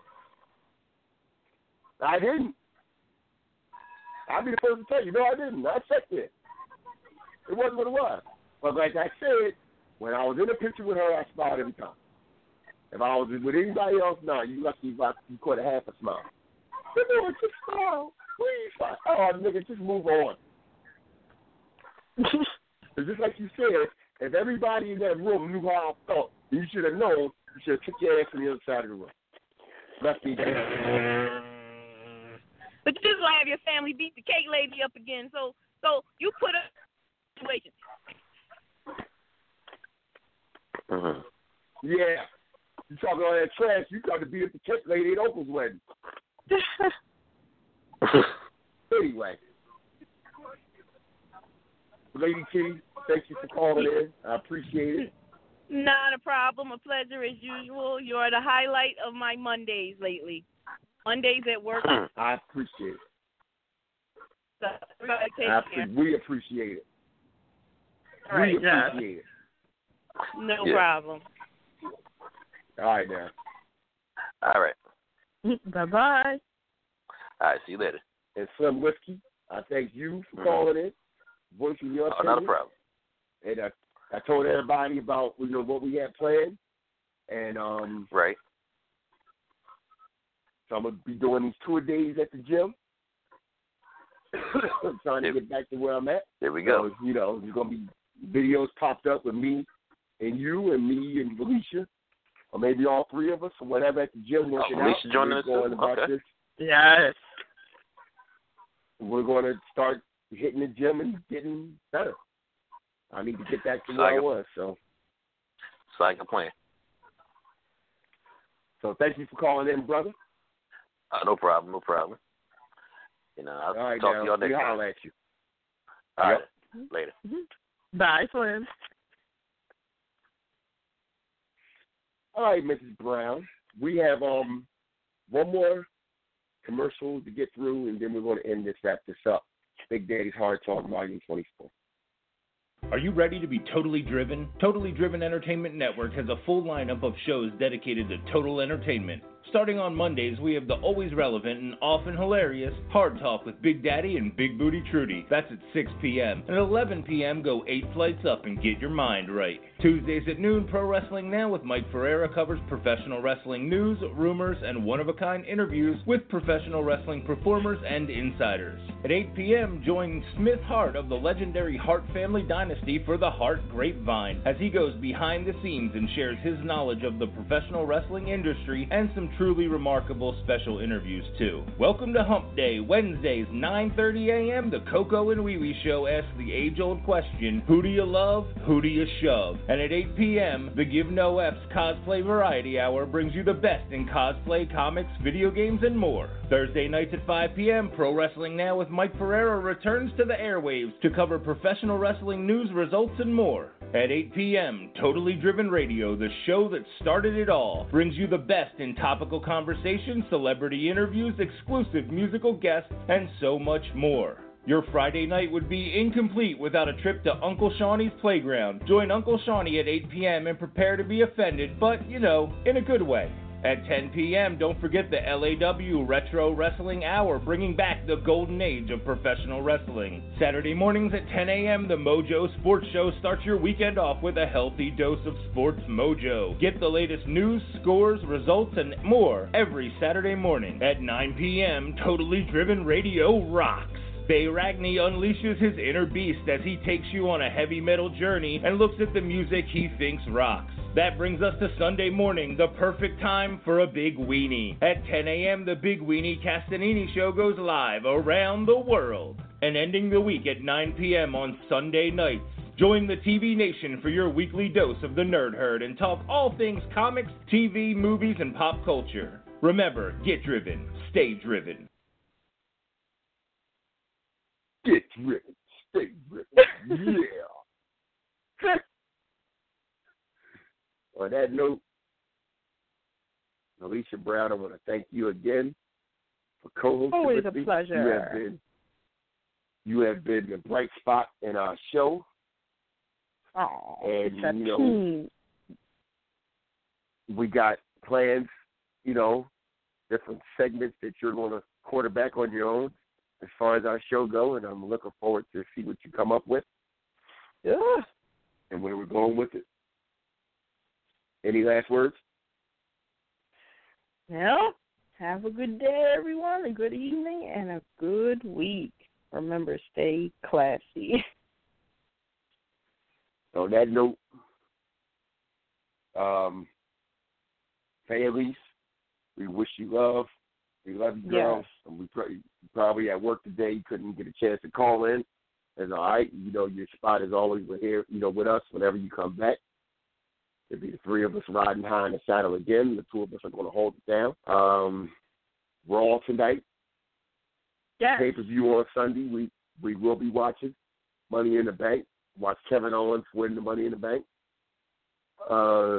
Speaker 4: I didn't. I'll be the first to tell you. No, I didn't. I checked it. It wasn't what it was. But like I said, when I was in a picture with her, I smiled every time. If I was with anybody else, no, you lucky if I, you caught a half a smile. But no, just smile. Please. Oh, nigga, just move on. It's just like you said, if everybody in that room knew how I felt, you should have known, you should have took your ass from the other side of the room. Left me there.
Speaker 9: But you just gonna have your family beat the cake lady up again. So, so you put a situation.
Speaker 10: Mm-hmm.
Speaker 4: Yeah. You talking all that trash, you got to beat up the cake lady at Uncle's wedding. Anyway. Lady T, thank you for calling in. I appreciate it.
Speaker 9: Not a problem. A pleasure as usual. You are the highlight of my Mondays lately. Mondays at work.
Speaker 4: I appreciate it.
Speaker 9: So, take
Speaker 4: I,
Speaker 9: care.
Speaker 4: we appreciate it.
Speaker 9: All right,
Speaker 4: we appreciate
Speaker 9: yeah.
Speaker 4: it.
Speaker 9: No
Speaker 10: yeah.
Speaker 9: problem.
Speaker 4: All right, now.
Speaker 10: All right.
Speaker 5: Bye-bye.
Speaker 10: All right, see you later.
Speaker 4: And Slim Whiskey, I thank you for calling in, voicing your
Speaker 10: Oh,
Speaker 4: opinion.
Speaker 10: not a problem.
Speaker 4: And I, I told everybody about you know what we had planned, and um,
Speaker 10: right.
Speaker 4: So I'm gonna be doing these tour days at the gym. I'm trying to get back to where I'm at.
Speaker 10: There we go.
Speaker 4: So, you know, there's gonna be videos popped up with me and you and me and Felicia, or maybe all three of us, or whatever at the gym working
Speaker 10: oh, Felicia
Speaker 4: out.
Speaker 10: joining us
Speaker 4: going
Speaker 10: too?
Speaker 4: about
Speaker 10: Okay.
Speaker 4: this.
Speaker 5: Yes.
Speaker 4: We're going to start hitting the gym and getting better. I need to get back to
Speaker 10: So
Speaker 4: where
Speaker 10: I
Speaker 4: I
Speaker 10: can-
Speaker 4: was. So,
Speaker 10: So I can plan.
Speaker 4: so thank you for calling in, brother.
Speaker 10: Uh, no problem, no problem. You know, I'll
Speaker 4: All right,
Speaker 10: talk
Speaker 4: now,
Speaker 10: to y'all next
Speaker 4: we
Speaker 10: time.
Speaker 4: holler at you.
Speaker 10: All
Speaker 4: Yep.
Speaker 10: right, later.
Speaker 5: Bye, Slim.
Speaker 4: All right, Missus Brown. We have um one more commercial to get through, and then we're going to end this, wrap this up. Big Daddy's Hard Talk, Volume twenty-four.
Speaker 2: Are you ready to be totally driven? Totally Driven Entertainment Network has a full lineup of shows dedicated to total entertainment. Starting on Mondays, we have the always relevant and often hilarious Hard Talk with Big Daddy and Big Booty Trudy. That's at six p.m. And at eleven p.m., go eight flights up and get your mind right. Tuesdays at noon, Pro Wrestling Now with Mike Ferreira covers professional wrestling news, rumors, and one-of-a-kind interviews with professional wrestling performers and insiders. At eight p.m., join Smith Hart of the legendary Hart family dynasty for the Hart Grapevine, as he goes behind the scenes and shares his knowledge of the professional wrestling industry and some truly remarkable special interviews too. Welcome to Hump Day, Wednesdays, nine thirty a.m. The Coco and Wee Wee Show asks the age-old question, who do you love, who do you shove? And at eight p.m., the Give No F's Cosplay Variety Hour brings you the best in cosplay, comics, video games, and more. Thursday nights at five p.m., Pro Wrestling Now with Mike Ferreira returns to the airwaves to cover professional wrestling news, results, and more. At eight p.m., Totally Driven Radio, the show that started it all, brings you the best in topical conversation, celebrity interviews, exclusive musical guests, and so much more. Your Friday night would be incomplete without a trip to Uncle Shawnee's Playground. Join Uncle Shawnee at eight p.m. and prepare to be offended, but, you know, in a good way. At ten p.m., don't forget the L A W Retro Wrestling Hour, bringing back the golden age of professional wrestling. Saturday mornings at ten a.m., the Mojo Sports Show starts your weekend off with a healthy dose of sports mojo. Get the latest news, scores, results, and more every Saturday morning. At nine p.m., Totally Driven Radio rocks. Bay Ragney unleashes his inner beast as he takes you on a heavy metal journey and looks at the music he thinks rocks. That brings us to Sunday morning, the perfect time for a Big Weenie. At ten a.m., the Big Weenie Castanini Show goes live around the world. And ending the week at nine p.m. on Sunday nights, join the T V Nation for your weekly dose of the Nerd Herd and talk all things comics, T V, movies, and pop culture. Remember, get driven, stay driven.
Speaker 4: Get driven, stay driven, yeah. On that note, Alicia Brown, I want to thank you again for co-hosting
Speaker 5: Always
Speaker 4: with
Speaker 5: a
Speaker 4: me.
Speaker 5: pleasure.
Speaker 4: You have been, you have been the bright spot in our show.
Speaker 5: Oh,
Speaker 4: And,
Speaker 5: it's a
Speaker 4: you know,
Speaker 5: team.
Speaker 4: we got plans, you know, different segments that you're going to quarterback on your own as far as our show go, and I'm looking forward to see what you come up with. Yeah. And where we're going with it. Any last words?
Speaker 5: Well, have a good day, everyone, a good evening, and a good week. Remember, stay classy.
Speaker 4: On that note, um, families, we wish you love. We love you, girls.
Speaker 5: Yes.
Speaker 4: And we pr- probably at work today, you couldn't get a chance to call in. That's all right. You know, your spot is always with here, you know, with us whenever you come back. It'll be the three of us riding high in the saddle again. The two of us are going to hold it down. Um, Raw tonight.
Speaker 5: Yes.
Speaker 4: Pay-per-view on Sunday. We we will be watching Money in the Bank. Watch Kevin Owens win the Money in the Bank. Uh,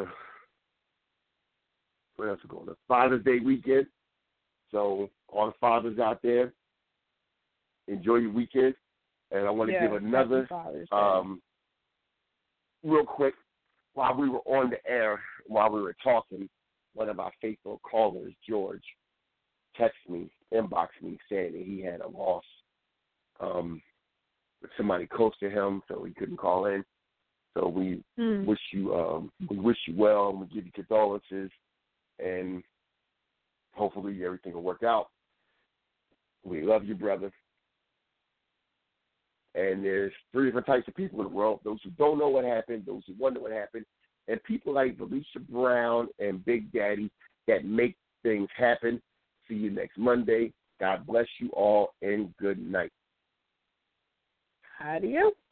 Speaker 4: what else is going on? Father's Day weekend. So all the fathers out there, enjoy your weekend. And I want to
Speaker 5: yes.
Speaker 4: give another, um, real quick, while we were on the air, while we were talking, one of our faithful callers, George, texted me, inboxed me, saying that he had a loss um, with somebody close to him, so he couldn't call in. So we
Speaker 5: mm.
Speaker 4: wish you, um, we wish you well, and we give you condolences, and hopefully everything will work out. We love you, brother. And there's three different types of people in the world: those who don't know what happened, those who wonder what happened, and people like Felicia Brown and Big Daddy that make things happen. See you next Monday. God bless you all, and good night.
Speaker 5: Adios.